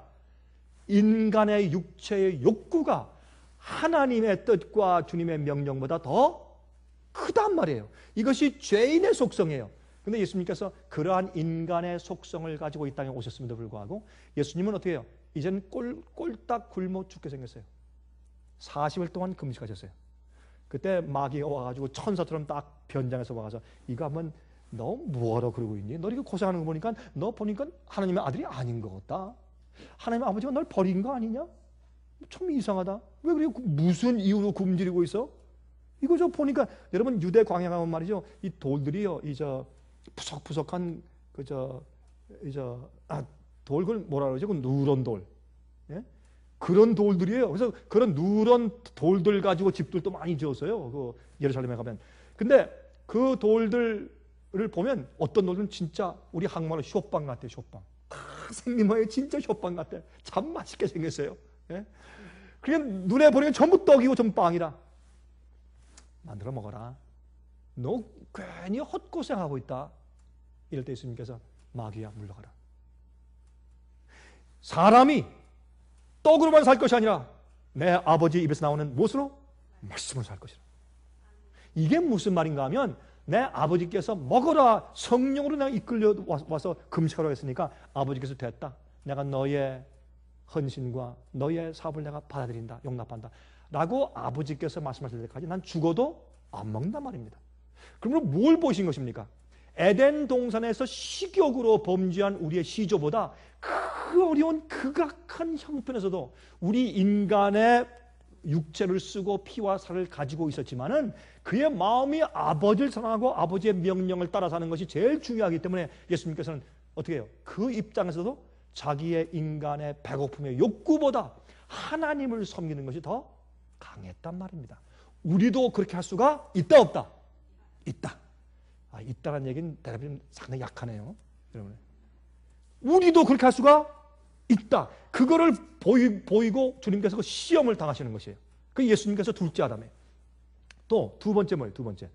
인간의 육체의 욕구가 하나님의 뜻과 주님의 명령보다 더 크단 말이에요. 이것이 죄인의 속성이에요. 근데 예수님께서 그러한 인간의 속성을 가지고 이 땅에 오셨음에도 불구하고 예수님은 어떻게 해요? 이제는 꼴, 꼴딱 굶어 죽게 생겼어요. 사십 일 동안 금식하셨어요. 그때 마귀가 와가지고 천사처럼 딱 변장해서 와서 이거 한번 너 뭐하러 그러고 있니? 너 이렇게 고생하는 거 보니까 너 보니까 하나님의 아들이 아닌 것 같다. 하나님의 아버지가 널 버린 거 아니냐? 참 이상하다. 왜 그래? 무슨 이유로 굶주리고 있어? 이거 저 보니까 여러분 유대 광야 가면 말이죠. 이 돌들이요. 이저 푸석푸석한 그저 이저 아, 돌 그걸 뭐라 그러죠? 그 누런 돌. 예? 그런 돌들이에요. 그래서 그런 누런 돌들 가지고 집들도 많이 지었어요. 그 예루살렘에 가면. 근데 그 돌들을 보면 어떤 돌들은 진짜 우리 한국말로 쇼빵 같아요. 쇼빵. 아, 생긴 모양이 진짜 쇼빵 같아. 참 맛있게 생겼어요. 예? 그냥 눈에 보니까 전부 떡이고 전부 빵이라. 만들어 먹어라. 너 괜히 헛고생하고 있다. 이럴 때 예수님께서 마귀야 물러가라. 사람이 떡으로만 살 것이 아니라 내 아버지 입에서 나오는 무엇으로? 말씀으로 살 것이라. 이게 무슨 말인가 하면 내 아버지께서 먹어라 성령으로 내가 이끌려 와서 금식하라고 했으니까 아버지께서 됐다. 내가 너의 헌신과 너의 사업을 내가 받아들인다. 용납한다. 라고 아버지께서 말씀하실 때까지 난 죽어도 안 먹는단 말입니다. 그러면 뭘 보신 것입니까? 에덴 동산에서 식욕으로 범죄한 우리의 시조보다 그 어려운 극악한 형편에서도 우리 인간의 육체를 쓰고 피와 살을 가지고 있었지만은 그의 마음이 아버지를 사랑하고 아버지의 명령을 따라 사는 것이 제일 중요하기 때문에 예수님께서는 어떻게 해요? 그 입장에서도 자기의 인간의 배고픔의 욕구보다 하나님을 섬기는 것이 더 강했단 말입니다. 우리도 그렇게 할 수가 있다 없다? 있다. 아, 있다는 얘기는 대답이 상당히 약하네요. 여러분. 우리도 그렇게 할 수가 있다. 그거를 보이, 보이고 주님께서 그 시험을 당하시는 것이에요. 그 예수님께서 둘째 아담에. 또 두 번째 뭐예요? 두 번째.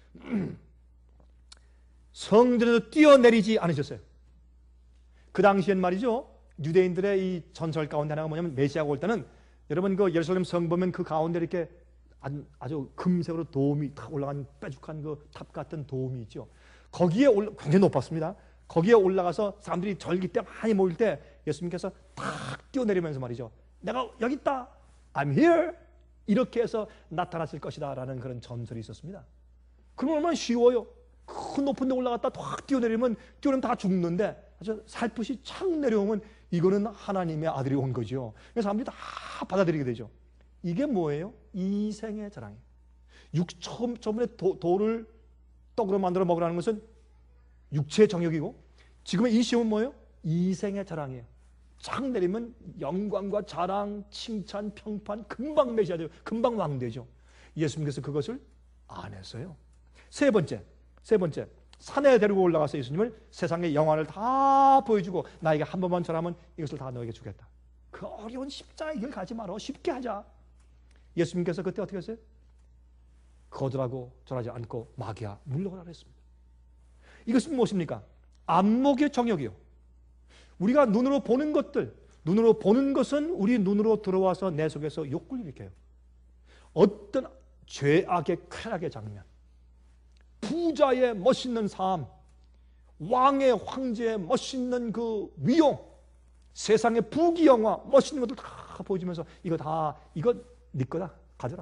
성전에서 뛰어내리지 않으셨어요. 그 당시엔 말이죠. 유대인들의 이 전설 가운데 하나가 뭐냐면 메시아가 올 때는 여러분 그 예루살렘 성 보면 그 가운데 이렇게 아주 금색으로 도움이 탁 올라간 빼죽한 그 탑 같은 도움이 있죠. 거기에 올라 굉장히 높았습니다. 거기에 올라가서 사람들이 절기 때 많이 모일 때 예수님께서 탁 뛰어내리면서 말이죠. 내가 여기 있다. I'm here. 이렇게 해서 나타났을 것이다 라는 그런 전설이 있었습니다. 그럼 얼마나 쉬워요. 큰 높은 데 올라갔다 탁 뛰어내리면 뛰어내면 다 죽는데 아주 살풋이 착 내려오면 이거는 하나님의 아들이 온 거죠. 그래서 사람들이 다 받아들이게 되죠. 이게 뭐예요? 이생의 자랑이에요. 육, 처음, 처음에 도, 돌을 떡으로 만들어 먹으라는 것은 육체의 정욕이고 지금의 이 시험은 뭐예요? 이생의 자랑이에요. 착 내리면 영광과 자랑, 칭찬, 평판 금방 메시아 되죠. 금방 왕되죠. 예수님께서 그것을 안 했어요. 세 번째, 세 번째 산에 데리고 올라가서 예수님을 세상의 영화를 다 보여주고 나에게 한 번만 절하면 이것을 다 너에게 주겠다. 그 어려운 십자가의 길 가지 말어. 쉽게 하자. 예수님께서 그때 어떻게 했어요? 거절하고 절하지 않고 마귀야 물러가라 그랬습니다. 이것은 무엇입니까? 안목의 정욕이요. 우리가 눈으로 보는 것들, 눈으로 보는 것은 우리 눈으로 들어와서 내 속에서 욕구를 일으켜요. 어떤 죄악의 쾌락의 장면, 부자의 멋있는 삶, 왕의 황제의 멋있는 그 위용, 세상의 부귀영화 멋있는 것들 다 보여주면서 이거 다 이거 네 거다, 가져라.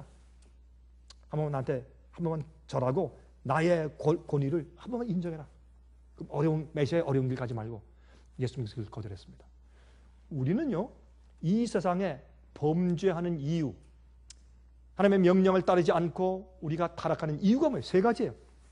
한 번만 나한테 한 번만 절하고 나의 권위를 한 번만 인정해라. 그럼 어려운 메시아의 어려운 길 가지 말고 예수님께서 그걸 거절했습니다. 우리는요, 이 세상에 범죄하는 이유, 하나님의 명령을 따르지 않고 우리가 타락하는 이유가 뭐예요? 세 가지예요.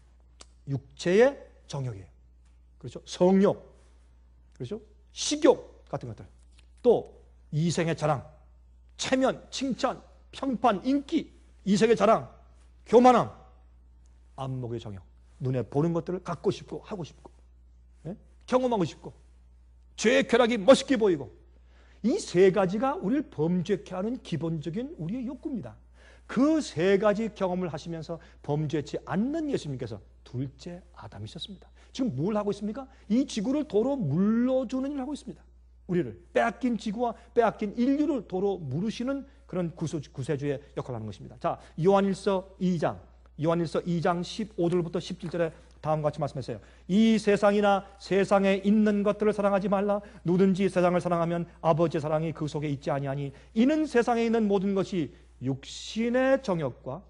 육체의 정욕이에요. 그렇죠? 성욕, 그렇죠? 식욕 같은 것들. 또 이생의 자랑, 체면, 칭찬, 평판, 인기, 이생의 자랑, 교만함, 안목의 정욕. 눈에 보는 것들을 갖고 싶고 하고 싶고, 예? 경험하고 싶고, 죄의 쾌락이 멋있게 보이고, 이 세 가지가 우리를 범죄케 하는 기본적인 우리의 욕구입니다. 그 세 가지 경험을 하시면서 범죄치 않는 예수님께서 둘째 아담이셨습니다. 지금 뭘 하고 있습니까? 이 지구를 도로 물러주는 일을 하고 있습니다. 우리를 빼앗긴 지구와 빼앗긴 인류를 도로 물으시는 그런 구수, 구세주의 역할을 하는 것입니다. 자, 요한일서 이 장, 요한일서 이 장 십오 절부터 십칠 절에 다음과 같이 말씀했어요. 이 세상이나 세상에 있는 것들을 사랑하지 말라. 누구든지 세상을 사랑하면 아버지의 사랑이 그 속에 있지 아니하니 이는 세상에 있는 모든 것이 육신의 정욕과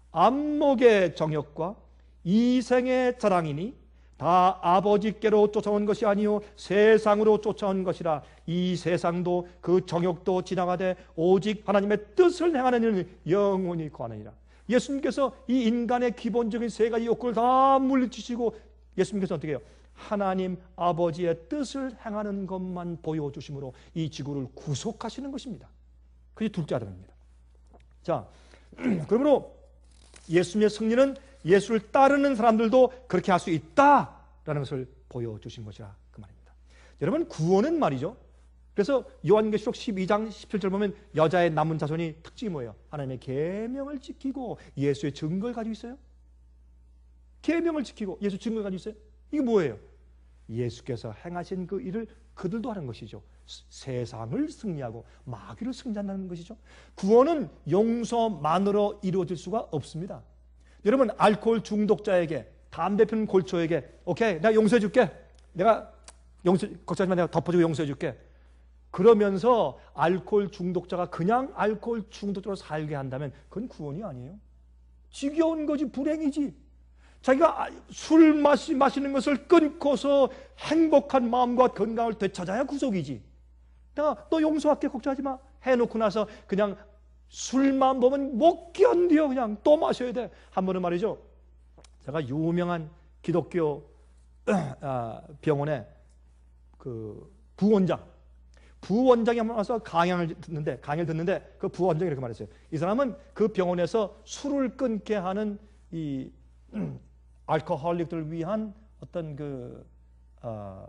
안목의 정욕과 이생의 자랑이니 다 아버지께로 쫓아온 것이 아니요 세상으로 쫓아온 것이라. 이 세상도 그 정욕도 지나가되 오직 하나님의 뜻을 행하는 이는 영원히 거하느니라. 예수님께서 이 인간의 기본적인 세 가지 욕구를 다 물리치시고 예수님께서 어떻게 해요? 하나님 아버지의 뜻을 행하는 것만 보여주심으로 이 지구를 구속하시는 것입니다. 그게 둘째 아담입니다. 자, 그러므로 예수님의 승리는 예수를 따르는 사람들도 그렇게 할 수 있다라는 것을 보여주신 것이라 그 말입니다. 여러분, 구원은 말이죠. 그래서 요한계시록 십이 장 십칠 절 보면 여자의 남은 자손이 특징이 뭐예요? 하나님의 계명을 지키고 예수의 증거를 가지고 있어요. 계명을 지키고 예수 증거를 가지고 있어요. 이게 뭐예요? 예수께서 행하신 그 일을 그들도 하는 것이죠. 세상을 승리하고 마귀를 승리한다는 것이죠. 구원은 용서만으로 이루어질 수가 없습니다. 여러분, 알코올 중독자에게, 담배 피우는 골초에게 오케이, 내가 용서해 줄게. 내가 용서, 걱정하지 마, 내가 덮어주고 용서해 줄게. 그러면서 알코올 중독자가 그냥 알코올 중독자로 살게 한다면 그건 구원이 아니에요. 지겨운 거지, 불행이지. 자기가 술 마시, 마시는 것을 끊고서 행복한 마음과 건강을 되찾아야 구속이지. 내가 너 용서할게, 걱정하지 마 해놓고 나서 그냥 술만 보면 못 견뎌. 그냥 또 마셔야 돼. 한 번은 말이죠, 제가 유명한 기독교 병원의 그 부원장 부원장이 한 번 와서 강연을 듣는데 강연을 듣는데 그 부원장이 이렇게 말했어요. 이 사람은 그 병원에서 술을 끊게 하는 이 알코올릭들을 위한 어떤 그 어,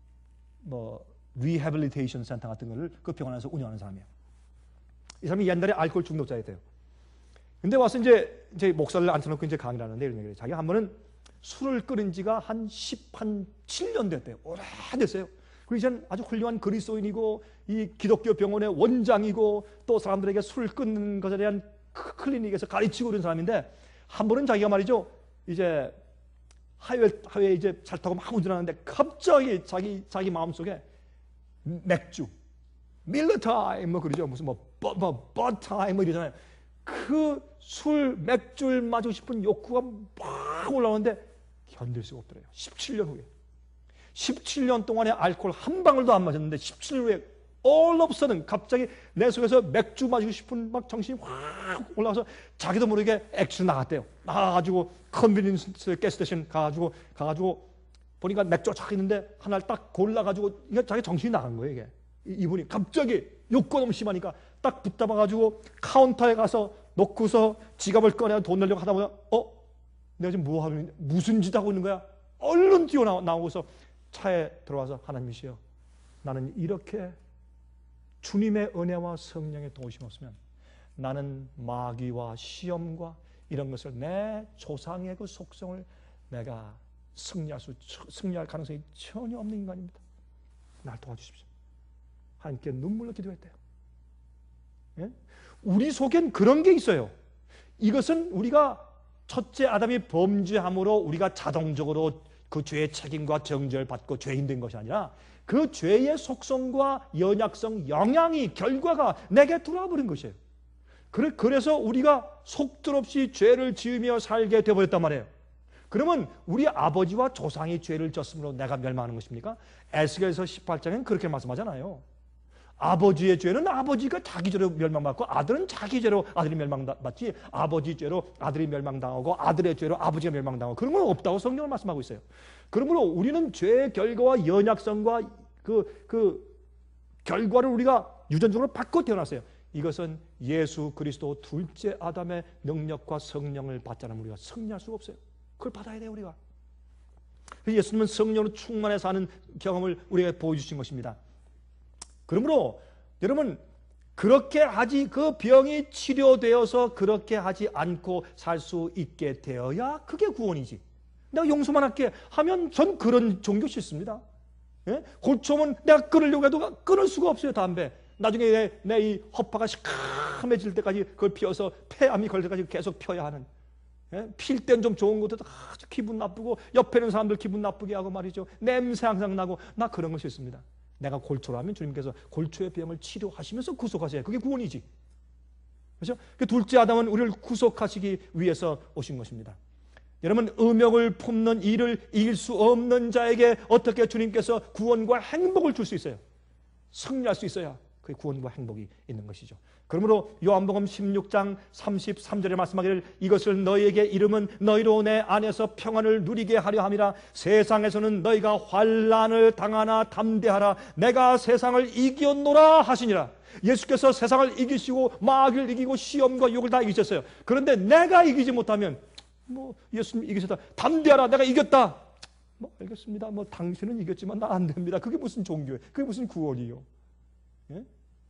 뭐 리해빌리테이션 센터 같은 거를 그 병원에서 운영하는 사람이에요. 이 사람이 옛날에 알코올 중독자였대요. 근데 와서 이제 이제 목사를 앉혀놓고 이제 강의를 하는데 이런 얘기를. 자기가 한 번은 술을 끊은 지가 한 십칠 년 됐대요. 오래됐어요. 그리고 이제는 아주 훌륭한 그리스도인이고 이 기독교 병원의 원장이고 또 사람들에게 술 끊는 것에 대한 클리닉에서 가르치고 그런 사람인데 한 번은 자기가 말이죠, 이제 하이웨이, 하이웨이 이제 잘 타고 막 운전하는데 갑자기 자기 자기 마음속에 맥주, 밀러 타임 뭐 그러죠. 무슨 뭐 뭐 버 타임 뭐 이러잖아요. 그 술 맥주를 마시고 싶은 욕구가 막 올라오는데 견딜 수가 없더래요. 십칠 년 후에. 십칠 년 동안에 알코올 한 방울도 안 마셨는데 십칠 년 후에 all of a sudden 갑자기 내 속에서 맥주 마시고 싶은 막 정신이 확 올라와서 자기도 모르게 액션 나갔대요. 나가가지고 컨비니언스 가스스테이션 가가지고 가가지고 보니까 맥주가 쫙 있는데 하나를 딱 골라가지고 이게 자기 정신이 나간 거예요. 이게 이분이 갑자기 욕구가 너무 심하니까 딱 붙잡아가지고 카운터에 가서 놓고서 지갑을 꺼내 돈 내려고 하다 보면 어? 내가 지금 뭐 하는 무슨 짓 하고 있는 거야? 얼른 뛰어 나오고서 차에 들어와서 하나님이시여, 나는 이렇게 주님의 은혜와 성령의 도우심 없으면 나는 마귀와 시험과 이런 것을 내 조상의 그 속성을 내가 승리할 수 승리할 가능성이 전혀 없는 인간입니다. 날 도와주십시오. 하나님께 눈물로 기도했대요. 예? 우리 속엔 그런 게 있어요. 이것은 우리가 첫째 아담이 범죄함으로 우리가 자동적으로 그 죄의 책임과 정죄를 받고 죄인 된 것이 아니라 그 죄의 속성과 연약성, 영향이, 결과가 내게 들어와 버린 것이에요. 그래서 우리가 속절없이 죄를 지으며 살게 되어버렸단 말이에요. 그러면 우리 아버지와 조상이 죄를 졌으므로 내가 멸망하는 것입니까? 에스겔서 십팔 장에는 그렇게 말씀하잖아요. 아버지의 죄는 아버지가 자기 죄로 멸망받고 아들은 자기 죄로 아들이 멸망받지, 아버지 죄로 아들이 멸망당하고 아들의 죄로 아버지가 멸망당하고 그런 건 없다고 성경은 말씀하고 있어요. 그러므로 우리는 죄의 결과와 연약성과 그, 그 결과를 우리가 유전적으로 받고 태어났어요. 이것은 예수 그리스도 둘째 아담의 능력과 성령을 받지 않으면 우리가 승리할 수가 없어요. 그걸 받아야 돼요, 우리가. 예수님은 성령으로 충만해 사는 경험을 우리에게 보여주신 것입니다. 그러므로 여러분, 그렇게 하지, 그 병이 치료되어서 그렇게 하지 않고 살 수 있게 되어야 그게 구원이지. 내가 용서만 할게 하면 전 그런 종교 싫습니다. 예? 골초면 내가 끊으려고 해도 끊을 수가 없어요, 담배. 나중에 내 이 허파가 시커매질 때까지 그걸 피워서 폐암이 걸릴 때까지 계속 펴야 하는. 예? 필 땐 좀 좋은 것도 아주 기분 나쁘고 옆에 있는 사람들 기분 나쁘게 하고 말이죠. 냄새 항상 나고 나 그런 거 싫습니다. 내가 골초라면 주님께서 골초의 병을 치료하시면서 구속하셔야 그게 구원이지. 그렇죠? 그 둘째 아담은 우리를 구속하시기 위해서 오신 것입니다. 여러분, 음욕을 품는 이를 이길 수 없는 자에게 어떻게 주님께서 구원과 행복을 줄 수 있어요? 승리할 수 있어야 그 구원과 행복이 있는 것이죠. 그러므로 요한복음 십육 장 삼십삼 절에 말씀하기를 이것을 너희에게 이름은 너희로 내 안에서 평안을 누리게 하려 함이라. 세상에서는 너희가 환난을 당하나 담대하라. 내가 세상을 이겼노라 하시니라. 예수께서 세상을 이기시고 마귀를 이기고 시험과 욕을 다 이기셨어요. 그런데 내가 이기지 못하면 뭐 예수님 이기셨다. 담대하라. 내가 이겼다. 뭐 알겠습니다. 뭐 당신은 이겼지만 나 안 됩니다. 그게 무슨 종교예요? 그게 무슨 구원이요? 예?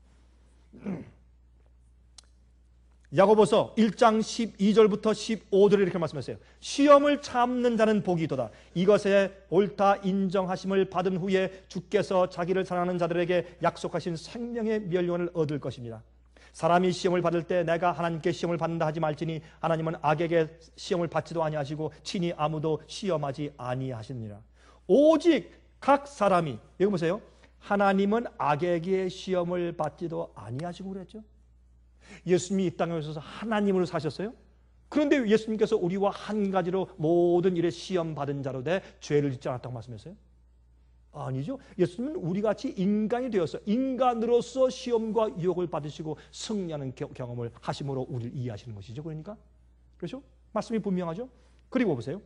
야고보서 일 장 십이 절부터 십오 절에 이렇게 말씀하세요. 시험을 참는 자는 복이 있도다. 이것에 옳다 인정하심을 받은 후에 주께서 자기를 사랑하는 자들에게 약속하신 생명의 멸류관을 얻을 것입니다. 사람이 시험을 받을 때 내가 하나님께 시험을 받는다 하지 말지니 하나님은 악에게 시험을 받지도 아니하시고 친히 아무도 시험하지 아니하시느니라. 오직 각 사람이, 여기 보세요. 하나님은 악에게 시험을 받지도 아니하시고 그랬죠. 예수님이 이 땅에 오셔서 하나님으로 사셨어요. 그런데 예수님께서 우리와 한 가지로 모든 일에 시험 받은 자로 돼 죄를 짓지 않았다고 말씀했어요? 아니죠. 예수님은 우리같이 인간이 되어서 인간으로서 시험과 유혹을 받으시고 승리하는 경험을 하심으로 우리를 이해하시는 것이죠. 그러니까 그렇죠? 말씀이 분명하죠. 그리고 보세요.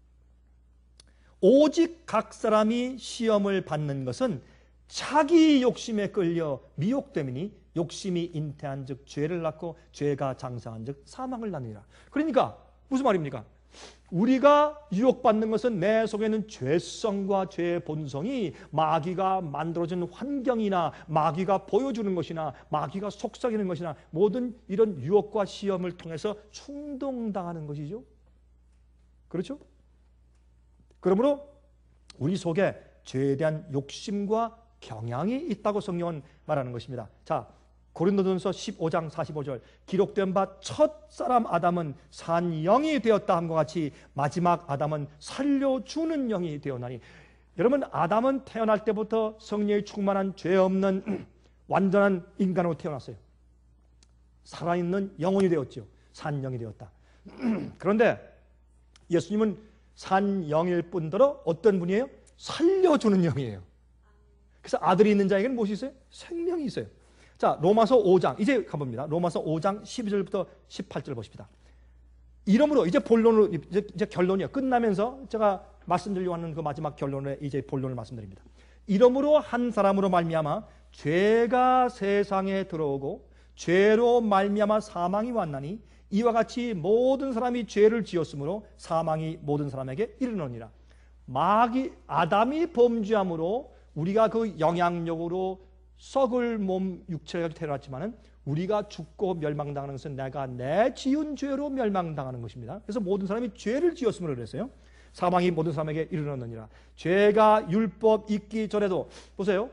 오직 각 사람이 시험을 받는 것은 자기 욕심에 끌려 미혹됨이니 욕심이 잉태한 즉 죄를 낳고 죄가 장사한 즉 사망을 낳느니라. 그러니까 무슨 말입니까? 우리가 유혹받는 것은 내 속에 있는 죄성과 죄의 본성이 마귀가 만들어준 환경이나 마귀가 보여주는 것이나 마귀가 속삭이는 것이나 모든 이런 유혹과 시험을 통해서 충동당하는 것이죠. 그렇죠? 그러므로 우리 속에 죄에 대한 욕심과 경향이 있다고 성경은 말하는 것입니다. 자, 고린도전서 십오 장 사십오 절 기록된 바 첫사람 아담은 산 영이 되었다 함과 같이 마지막 아담은 살려주는 영이 되었나니. 여러분, 아담은 태어날 때부터 성령이 충만한 죄 없는 완전한 인간으로 태어났어요. 살아있는 영혼이 되었죠. 산 영이 되었다. 그런데 예수님은 산 영일 뿐더러 어떤 분이에요? 살려주는 영이에요. 그래서 아들이 있는 자에게는 무엇이 있어요? 생명이 있어요. 자, 로마서 오 장 이제 가봅니다. 로마서 오 장 십이 절부터 십팔 절 보십시다. 이러므로 이제 본론으로 이제, 이제 결론이에요. 끝나면서 제가 말씀드리려고 하는 그 마지막 결론에 이제 본론을 말씀드립니다. 이러므로 한 사람으로 말미암아 죄가 세상에 들어오고 죄로 말미암아 사망이 왔나니 이와 같이 모든 사람이 죄를 지었으므로 사망이 모든 사람에게 이르느니라. 마귀 아담이 범죄함으로 우리가 그 영향력으로 썩을 몸 육체가 태어났지만은 우리가 죽고 멸망당하는 것은 내가 내 지은 죄로 멸망당하는 것입니다. 그래서 모든 사람이 죄를 지었으므로 그랬어요. 사망이 모든 사람에게 이르렀느니라. 죄가 율법 있기 전에도 보세요.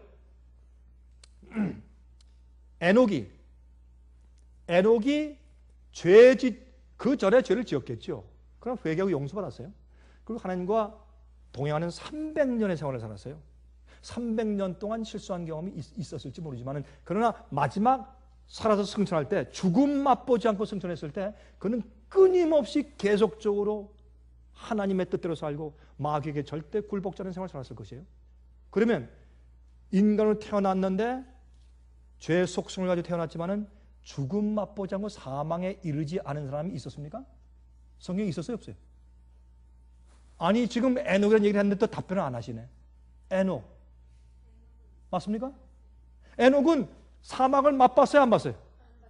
에녹이 에녹이 죄짓 그 전에 죄를 지었겠죠. 그러나 회개하고 용서받았어요. 그리고 하나님과 동행하는 삼백 년의 생활을 살았어요. 삼백 년 동안 실수한 경험이 있, 있었을지 모르지만 그러나 마지막 살아서 승천할 때 죽음 맛보지 않고 승천했을 때 그는 끊임없이 계속적으로 하나님의 뜻대로 살고 마귀에게 절대 굴복지 않은 생활을 살았을 것이에요. 그러면 인간으로 태어났는데 죄의 속성을 가지고 태어났지만은 죽음 맛보지 않고 사망에 이르지 않은 사람이 있었습니까? 성경에 있었어요, 없어요? 아니 지금 에녹이라는 얘기를 했는데 또 답변을 안 하시네. 에녹 맞습니까? 에녹은 사망을 맛봤어요, 안 봤어요?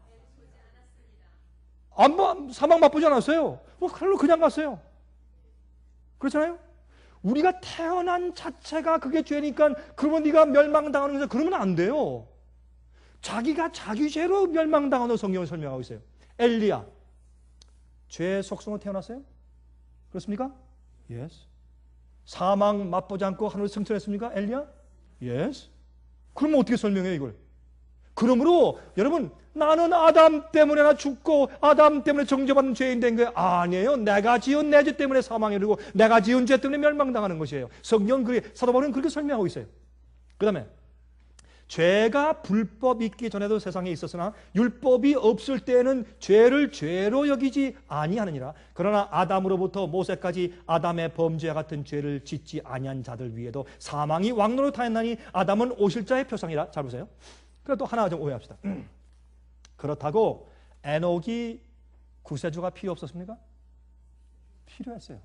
안 봐, 사망 맛보지 않았어요. 뭐 그걸로 그냥 갔어요. 그렇잖아요? 우리가 태어난 자체가 그게 죄니까 그러면 네가 멸망당하는 거죠. 그러면 안 돼요. 자기가 자기 죄로 멸망당하는 성경을 설명하고 있어요. 엘리야 죄의 속성으로 태어났어요? 그렇습니까? Yes. 사망 맛보지 않고 하늘을 승천했습니까? 엘리야? Yes. 그러면 어떻게 설명해요 이걸? 그러므로 여러분 나는 아담 때문에 나 죽고 아담 때문에 정죄받는 죄인 된 거예요. 아니에요. 내가 지은 내 죄 때문에 사망에 이르고 내가 지은 죄 때문에 멸망당하는 것이에요. 성경 그게 사도 바울은 그렇게 설명하고 있어요. 그 다음에 죄가 불법 있기 전에도 세상에 있었으나 율법이 없을 때는 죄를 죄로 여기지 아니하느니라. 그러나 아담으로부터 모세까지 아담의 범죄와 같은 죄를 짓지 아니한 자들 위에도 사망이 왕노로 타였나니 아담은 오실자의 표상이라. 잘 보세요. 그래도 하나 좀 오해합시다. 그렇다고 에녹이 구세주가 필요 없었습니까? 필요했어요.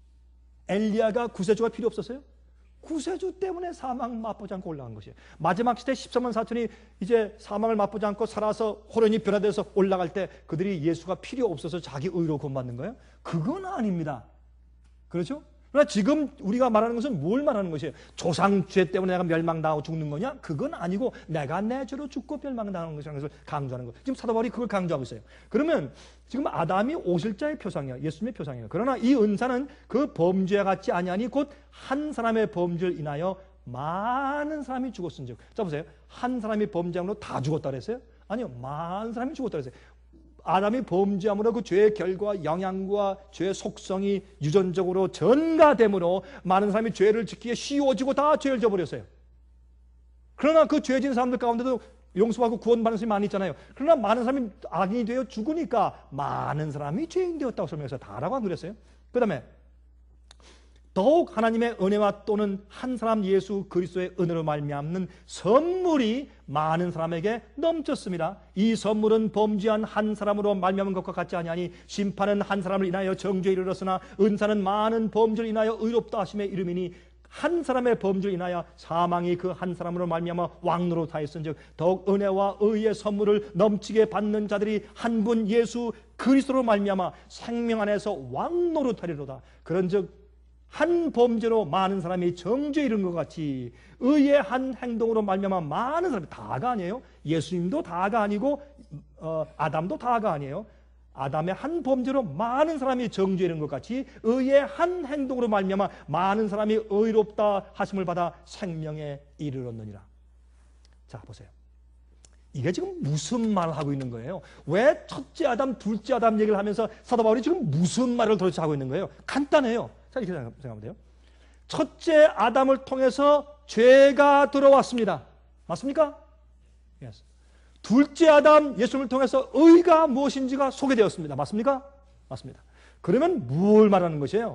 엘리야가 구세주가 필요 없었어요? 구세주 때문에 사망 맛보지 않고 올라간 것이에요. 마지막 시대 십삼만 사천이 이제 사망을 맛보지 않고 살아서 호련히 변화돼서 올라갈 때 그들이 예수가 필요 없어서 자기 의로 구원받는 거예요? 그건 아닙니다. 그렇죠? 그러나 지금 우리가 말하는 것은 뭘 말하는 것이에요? 조상 죄 때문에 내가 멸망당하고 죽는 거냐? 그건 아니고 내가 내 죄로 죽고 멸망당하는 것이라는 것을 강조하는 거. 지금 사도 바울이 그걸 강조하고 있어요. 그러면 지금 아담이 오실 자의 표상이에요. 예수님의 표상이에요. 그러나 이 은사는 그 범죄와 같지 아니하니 곧 한 사람의 범죄를 인하여 많은 사람이 죽었은즉. 자 보세요. 한 사람이 범죄함으로 다 죽었다 그랬어요? 아니요. 많은 사람이 죽었다 그랬어요. 아담이 범죄함으로 그 죄의 결과, 영향과 죄의 속성이 유전적으로 전가됨으로 많은 사람이 죄를 짓기에 쉬워지고 다 죄를 져버렸어요. 그러나 그 죄 지은 사람들 가운데도 용서받고 구원받는 사람이 많이 있잖아요. 그러나 많은 사람이 악인이 되어 죽으니까 많은 사람이 죄인 되었다고 설명해서 다라고 안 그랬어요. 그 다음에 더욱 하나님의 은혜와 또는 한 사람 예수 그리스도의 은혜로 말미암는 선물이 많은 사람에게 넘쳤습니다. 이 선물은 범죄한 한 사람으로 말미암은 것과 같지 아니하니 심판은 한 사람을 인하여 정죄에 이르렀으나 은사는 많은 범죄를 인하여 의롭다 하심에 이름이니 한 사람의 범죄를 인하여 사망이 그 한 사람으로 말미암아 왕노로 타했은즉 더욱 은혜와 의의 선물을 넘치게 받는 자들이 한 분 예수 그리스도로 말미암아 생명 안에서 왕노로 타리로다. 그런즉 한 범죄로 많은 사람이 정죄에 이른 것 같이 의의 한 행동으로 말미암아 많은 사람이 다가 아니에요. 예수님도 다가 아니고 어, 아담도 다가 아니에요. 아담의 한 범죄로 많은 사람이 정죄에 이른 것 같이 의의 한 행동으로 말미암아 많은 사람이 의롭다 하심을 받아 생명에 이르렀느니라. 자 보세요. 이게 지금 무슨 말을 하고 있는 거예요? 왜 첫째 아담, 둘째 아담 얘기를 하면서 사도 바울이 지금 무슨 말을 도대체 하고 있는 거예요? 간단해요. 자, 이렇게 생각하면 돼요. 첫째 아담을 통해서 죄가 들어왔습니다. 맞습니까? Yes. 둘째 아담 예수님을 통해서 의가 무엇인지가 소개되었습니다. 맞습니까? 맞습니다. 그러면 뭘 말하는 것이에요?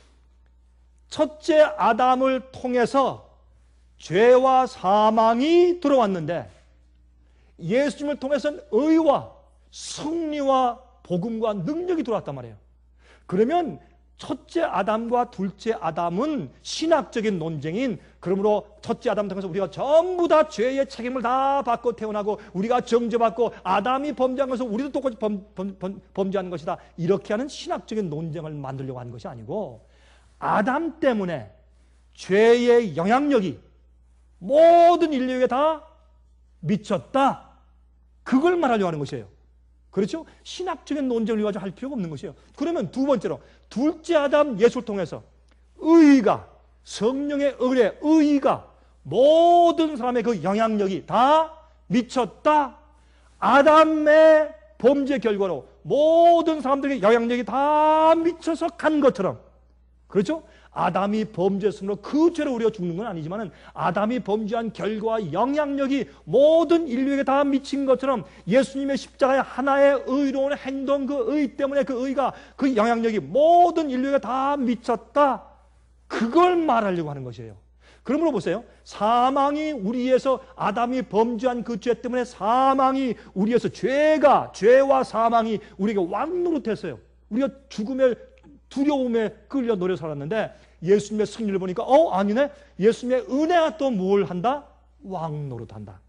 첫째 아담을 통해서 죄와 사망이 들어왔는데 예수님을 통해서는 의와 승리와 복음과 능력이 들어왔단 말이에요. 그러면 첫째 아담과 둘째 아담은 신학적인 논쟁인 그러므로 첫째 아담 통해서 우리가 전부 다 죄의 책임을 다 받고 태어나고 우리가 정죄받고 아담이 범죄한 것을 우리도 똑같이 범, 범, 범, 범죄하는 것이다. 이렇게 하는 신학적인 논쟁을 만들려고 하는 것이 아니고 아담 때문에 죄의 영향력이 모든 인류에게 다 미쳤다. 그걸 말하려고 하는 것이에요. 그렇죠? 신학적인 논쟁을 가지고 할 필요가 없는 것이에요. 그러면 두 번째로 둘째 아담 예수를 통해서 의가 성령의 의뢰, 의가 모든 사람의 그 영향력이 다 미쳤다. 아담의 범죄 결과로 모든 사람들에게 영향력이 다 미쳐서 간 것처럼, 그렇죠? 아담이 범죄했으므로 그 죄로 우리가 죽는 건 아니지만 아담이 범죄한 결과와 영향력이 모든 인류에게 다 미친 것처럼 예수님의 십자가의 하나의 의로운 행동, 그 의 때문에 그 의가, 그 영향력이 모든 인류에게 다 미쳤다. 그걸 말하려고 하는 것이에요. 그러므로 보세요. 사망이 우리에서, 아담이 범죄한 그 죄 때문에 사망이 우리에서, 죄가, 죄와 사망이 우리에게 왕노릇했어요. 우리가 죽음의 두려움에 끌려 노려 살았는데 예수님의 승리를 보니까 어 아니네, 예수님의 은혜가 또 뭘 한다? 왕노릇한다.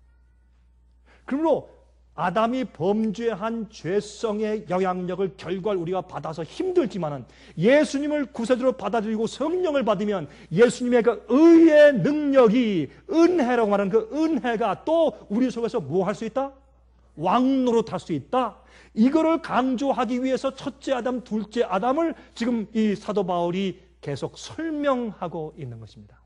그러므로 아담이 범죄한 죄성의 영향력을, 결과를 우리가 받아서 힘들지만은 예수님을 구세주로 받아들이고 성령을 받으면 예수님의 그 의의 능력이, 은혜라고 말하는 그 은혜가 또 우리 속에서 뭐 할 수 있다? 왕노릇할 수 있다. 이거를 강조하기 위해서 첫째 아담, 둘째 아담을 지금 이 사도 바울이 계속 설명하고 있는 것입니다.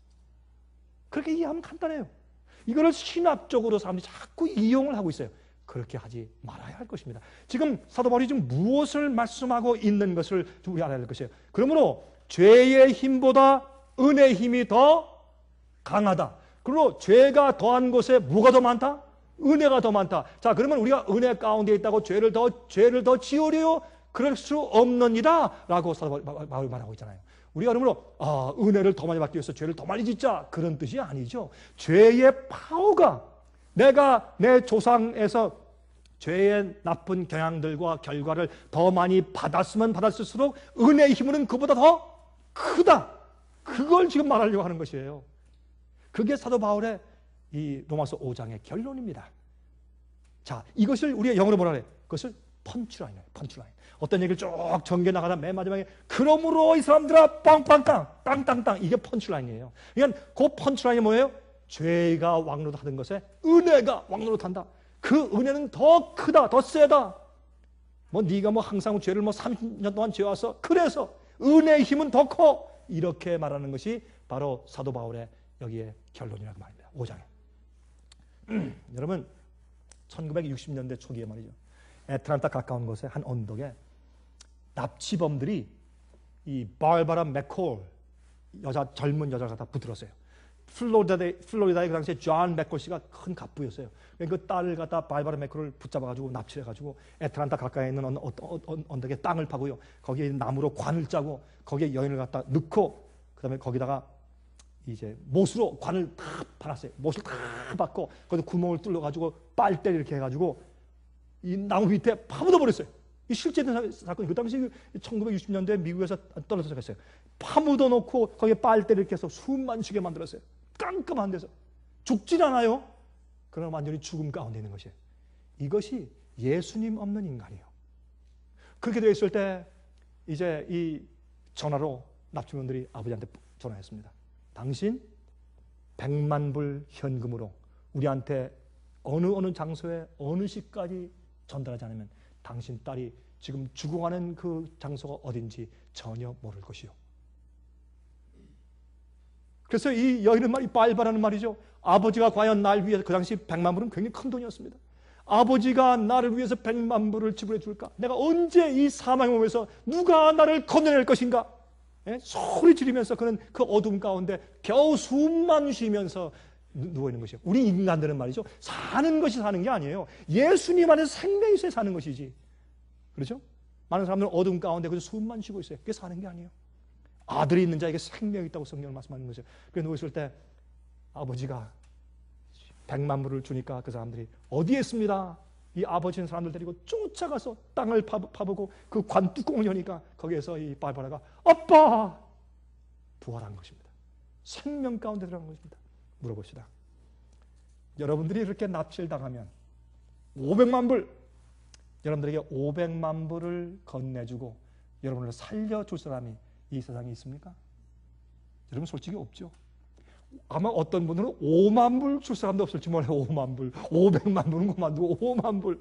그렇게 이해하면 간단해요. 이거를 신학적으로 사람들이 자꾸 이용을 하고 있어요. 그렇게 하지 말아야 할 것입니다. 지금 사도 바울이 지금 무엇을 말씀하고 있는 것을 좀 우리 알아야 할 것이에요. 그러므로 죄의 힘보다 은혜의 힘이 더 강하다. 그리고 죄가 더한 곳에 뭐가 더 많다? 은혜가 더 많다. 자, 그러면 우리가 은혜 가운데 있다고 죄를 더 죄를 더 지으려요? 그럴 수 없느니라 라고 사도 바울이 말하고 있잖아요. 우리가 그러므로 아, 은혜를 더 많이 받기 위해서 죄를 더 많이 짓자, 그런 뜻이 아니죠. 죄의 파워가, 내가 내 조상에서 죄의 나쁜 경향들과 결과를 더 많이 받았으면 받았을수록 은혜의 힘은 그보다 더 크다. 그걸 지금 말하려고 하는 것이에요. 그게 사도 바울의 이 로마서 오 장의 결론입니다. 자, 이것을 우리가 영어로 뭐라 그래? 그것을 펀치라인이에요. 펀치라인. 어떤 얘기를 쭉 전개 나가다 맨 마지막에 그러므로 이 사람들아 빵빵땅 땅땅땅, 이게 펀치라인이에요. 그러니까 그 펀치라인이 뭐예요? 죄가 왕노릇하던 것에 은혜가 왕노릇한다. 그 은혜는 더 크다, 더 세다. 뭐 네가 뭐 항상 죄를 뭐 삼십 년 동안 죄와서 그래서 은혜의 힘은 더 커. 이렇게 말하는 것이 바로 사도 바울의 여기에 결론이라고 말입니다. 오 장에. 여러분, 천구백육십 년대 초기에 말이죠. 애틀란타 가까운 곳에 한 언덕에 납치범들이 이 바르바라 맥콜, 여자, 젊은 여자를 갖다 붙들었어요. 플로리다에, 플로리다에 그 당시에 존 맥콜 씨가 큰 갑부였어요. 그 딸을 갖다 바르바라 맥콜을 붙잡아가지고 납치해가지고 애틀란타 가까이에 있는 언, 언, 언, 언덕에 땅을 파고요. 거기에 나무로 관을 짜고 거기에 여인을 갖다 넣고 그 다음에 거기다가 이제 못으로 관을 다 팔았어요. 못을 다 받고 거기다 구멍을 뚫어가지고 빨대를 이렇게 해가지고 이 나무 밑에 파묻어 버렸어요. 이 실제된 사건이 그 당시 천구백육십 년대 미국에서 떨어져서 했어요. 파묻어 놓고 거기에 빨대를 이렇게 해서 숨만 쉬게 만들었어요. 깜깜한 데서 죽질 않아요. 그러나 완전히 죽음 가운데 있는 것이에요. 이것이 예수님 없는 인간이에요. 그렇게 되어 있을 때 이제 이 전화로 납치범들이 아버지한테 전화했습니다. 당신 백만 불 현금으로 우리한테 어느 어느 장소에 어느 시까지 전달하지 않으면 당신 딸이 지금 죽어가는 그 장소가 어딘지 전혀 모를 것이요. 그래서 이 여인은 말이 빨바라는 말이죠. 아버지가 과연 날 위해서, 그 당시 백만 불은 굉장히 큰 돈이었습니다. 아버지가 나를 위해서 백만 불을 지불해 줄까? 내가 언제 이 사망의 몸에서 누가 나를 건져낼 것인가? 예? 소리 지르면서 그는 그 어둠 가운데 겨우 숨만 쉬면서 누워있는 것이에요. 우리 인간들은 말이죠, 사는 것이 사는 게 아니에요. 예수님 안에서 생명이 있어야 사는 것이지. 그렇죠? 많은 사람들은 어둠 가운데 그저 숨만 쉬고 있어요. 그게 사는 게 아니에요. 아들이 있는 자에게 생명이 있다고 성경을 말씀하는 거죠. 그래 누워있을 때 아버지가 백만 불을 주니까 그 사람들이 어디에 있습니다. 이 아버지는 사람들 데리고 쫓아가서 땅을 파보고 그 관 뚜껑을 여니까 거기에서 이 바르바라가 아빠! 부활한 것입니다. 생명 가운데 들어간 것입니다. 물어봅시다. 여러분들이 이렇게 납치를 당하면 오백만 불, 여러분들에게 오백만 불을 건네주고 여러분을 살려줄 사람이 이 세상에 있습니까? 여러분 솔직히 없죠. 아마 어떤 분들은 오만 불 줄 사람도 없을지 몰라요. 오만 불, 오백만 불은 그만두고 오만 불,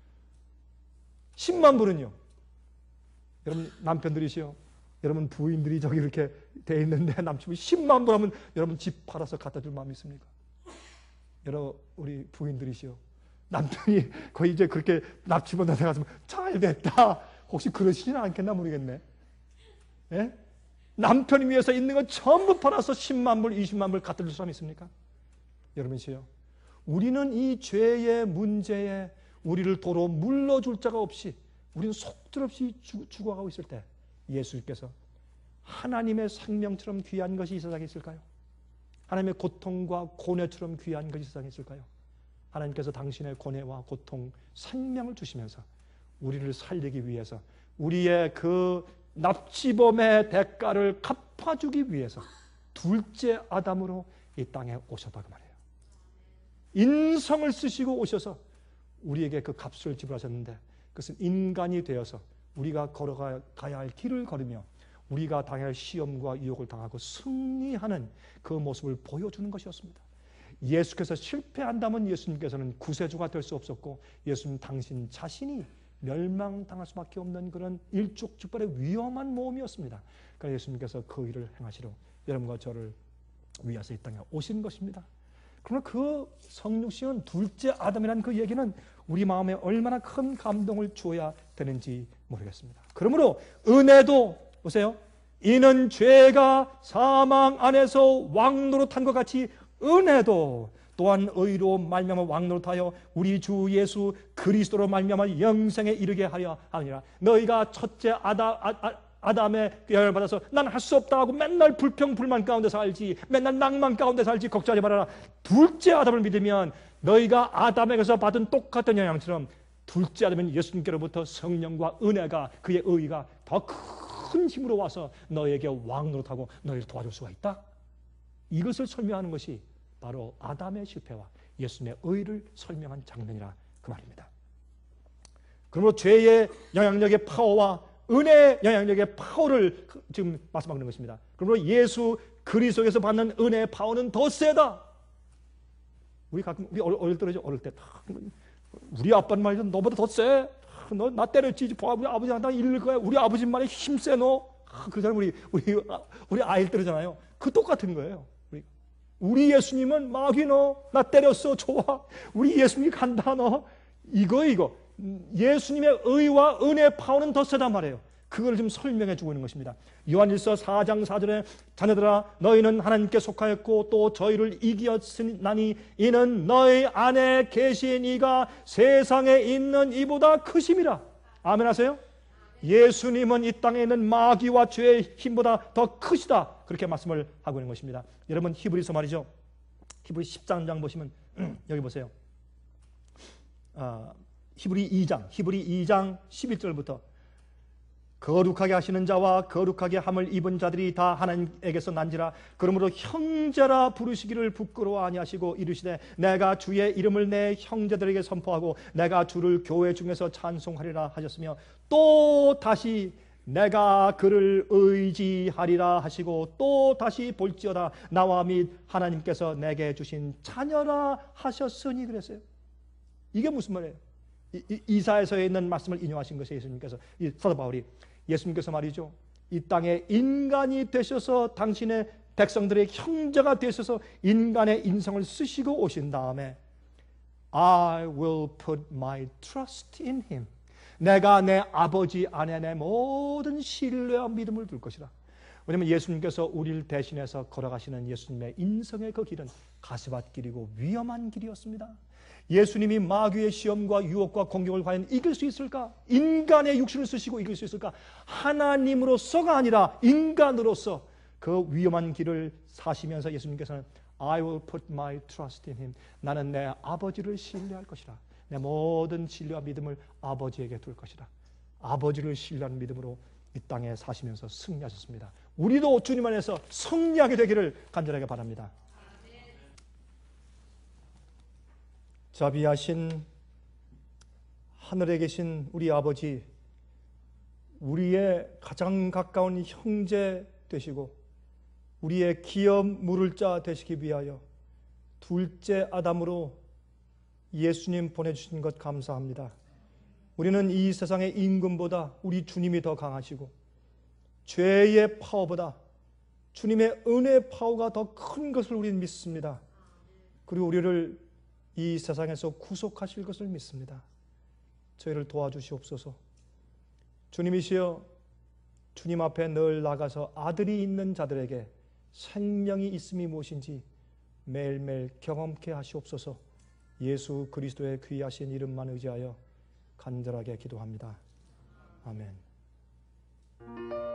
십만 불은요. 여러분 남편들이시요, 여러분 부인들이 저기 이렇게 돼 있는데 남친이 십만 불 하면 여러분 집 팔아서 갖다 줄 마음이 있습니까? 여러분 우리 부인들이시요, 남편이 거의 이제 그렇게 납치범 나가서 잘 됐다. 혹시 그러시지는 않겠나 모르겠네. 예? 남편을 위해서 있는 거 전부 팔아서 십만 불, 이십만 불 갖다 줄 사람 있습니까? 여러분이시요. 우리는 이 죄의 문제에 우리를 도로 물러줄 자가 없이 우리는 속절없이 죽어가고 있을 때 예수님께서 하나님의 생명처럼 귀한 것이 이 세상에 있을까요? 하나님의 고통과 고뇌처럼 귀한 것이 이 세상에 있을까요? 하나님께서 당신의 고뇌와 고통, 생명을 주시면서 우리를 살리기 위해서 우리의 그 납치범의 대가를 갚아주기 위해서 둘째 아담으로 이 땅에 오셨다고 말해요. 인성을 쓰시고 오셔서 우리에게 그 값을 지불하셨는데 그것은 인간이 되어서 우리가 걸어가야 할 길을 걸으며 우리가 당할 시험과 유혹을 당하고 승리하는 그 모습을 보여주는 것이었습니다. 예수께서 실패한다면 예수님께서는 구세주가 될 수 없었고 예수님 당신 자신이 멸망당할 수밖에 없는 그런 일촉즉발의 위험한 모험이었습니다. 그러나 예수님께서 그 일을 행하시러 여러분과 저를 위해서 이 땅에 오신 것입니다. 그러나 그 성육신은 둘째 아담이라는 그 얘기는 우리 마음에 얼마나 큰 감동을 주어야 되는지 모르겠습니다. 그러므로 은혜도 보세요. 이는 죄가 사망 안에서 왕노릇한 것 같이 은혜도 또한 의로 말미암아 왕노릇하여 우리 주 예수 그리스도로 말미암아 영생에 이르게 하려 하느니라. 너희가 첫째 아담, 아, 아, 아담의 영향을 받아서 난 할 수 없다 하고 맨날 불평 불만 가운데 살지, 맨날 낭만 가운데 살지 걱정하지 말아라. 둘째 아담을 믿으면 너희가 아담에게서 받은 똑같은 영향처럼 둘째 아담은 예수님께로부터 성령과 은혜가 그의 의가 더 큰 힘으로 와서 너에게 왕노릇하고 너희를 도와줄 수가 있다. 이것을 설명하는 것이 바로 아담의 실패와 예수님의 의를 설명한 장면이라 그 말입니다. 그러므로 죄의 영향력의 파워와 은혜의 영향력의 파워를 지금 말씀하고 있는 것입니다. 그러므로 예수 그리스도에서 받는 은혜의 파워는 더 세다. 우리 가끔 우리 어릴 때 어릴 때 우리 아빠는 말이죠. 너보다 더 세. 너 나 때렸지. 우리 아버지한테 이럴 거야. 우리 아버지만의 힘세 너. 그러잖아요. 우리 우리 우리 아이를 때리잖아요. 그 똑같은 거예요. 우리, 우리 예수님은 마귀 너 나 때렸어. 좋아. 우리 예수님이 간다 너. 이거 이거. 예수님의 의와 은혜의 파워는 더 세단 말이에요. 그걸 지금 설명해 주고 있는 것입니다. 요한일서 사 장 사 절에 자녀들아 너희는 하나님께 속하였고 또 저희를 이기었으나니 이는 너희 안에 계신 이가 세상에 있는 이보다 크심이라. 아멘 하세요? 예수님은 이 땅에 있는 마귀와 죄의 힘보다 더 크시다. 그렇게 말씀을 하고 있는 것입니다. 여러분 히브리서 말이죠. 히브리 십삼 장 보시면 여기 보세요. 아, 히브리 이 장 히브리 이 장 십일 절부터 거룩하게 하시는 자와 거룩하게 함을 입은 자들이 다 하나님에게서 난지라. 그러므로 형제라 부르시기를 부끄러워 아니하시고 이르시되 내가 주의 이름을 내 형제들에게 선포하고 내가 주를 교회 중에서 찬송하리라 하셨으며 또 다시 내가 그를 의지하리라 하시고 또 다시 볼지어다 나와 및 하나님께서 내게 주신 자녀라 하셨으니 그랬어요. 이게 무슨 말이에요? 이, 이, 이사야서에 있는 말씀을 인용하신 것이 예수님께서 이 사도 바울이 예수님께서 말이죠. 이 땅에 인간이 되셔서 당신의 백성들의 형제가 되셔서 인간의 인성을 쓰시고 오신 다음에 I will put my trust in him. 내가 내 아버지 안에 내 모든 신뢰와 믿음을 둘 것이라. 왜냐하면 예수님께서 우리를 대신해서 걸어가시는 예수님의 인성의 그 길은 가시밭길이고 위험한 길이었습니다. 예수님이 마귀의 시험과 유혹과 공격을 과연 이길 수 있을까? 인간의 육신을 쓰시고 이길 수 있을까? 하나님으로서가 아니라 인간으로서 그 위험한 길을 사시면서 예수님께서는 I will put my trust in him. 나는 내 아버지를 신뢰할 것이라. 내 모든 신뢰와 믿음을 아버지에게 둘 것이라. 아버지를 신뢰하는 믿음으로 이 땅에 사시면서 승리하셨습니다. 우리도 주님 안에서 승리하게 되기를 간절하게 바랍니다. 자비하신 하늘에 계신 우리 아버지, 우리의 가장 가까운 형제 되시고 우리의 기업 물을 자 되시기 위하여 둘째 아담으로 예수님 보내주신 것 감사합니다. 우리는 이 세상의 임금보다 우리 주님이 더 강하시고 죄의 파워보다 주님의 은혜의 파워가 더 큰 것을 우리는 믿습니다. 그리고 우리를 이 세상에서 구속하실 것을 믿습니다. 저희를 도와주시옵소서. 주님이시여, 주님 앞에 늘 나가서 아들이 있는 자들에게 생명이 있음이 무엇인지 매일매일 경험케 하시옵소서. 예수 그리스도의 귀하신 이름만 의지하여 간절하게 기도합니다. 아멘.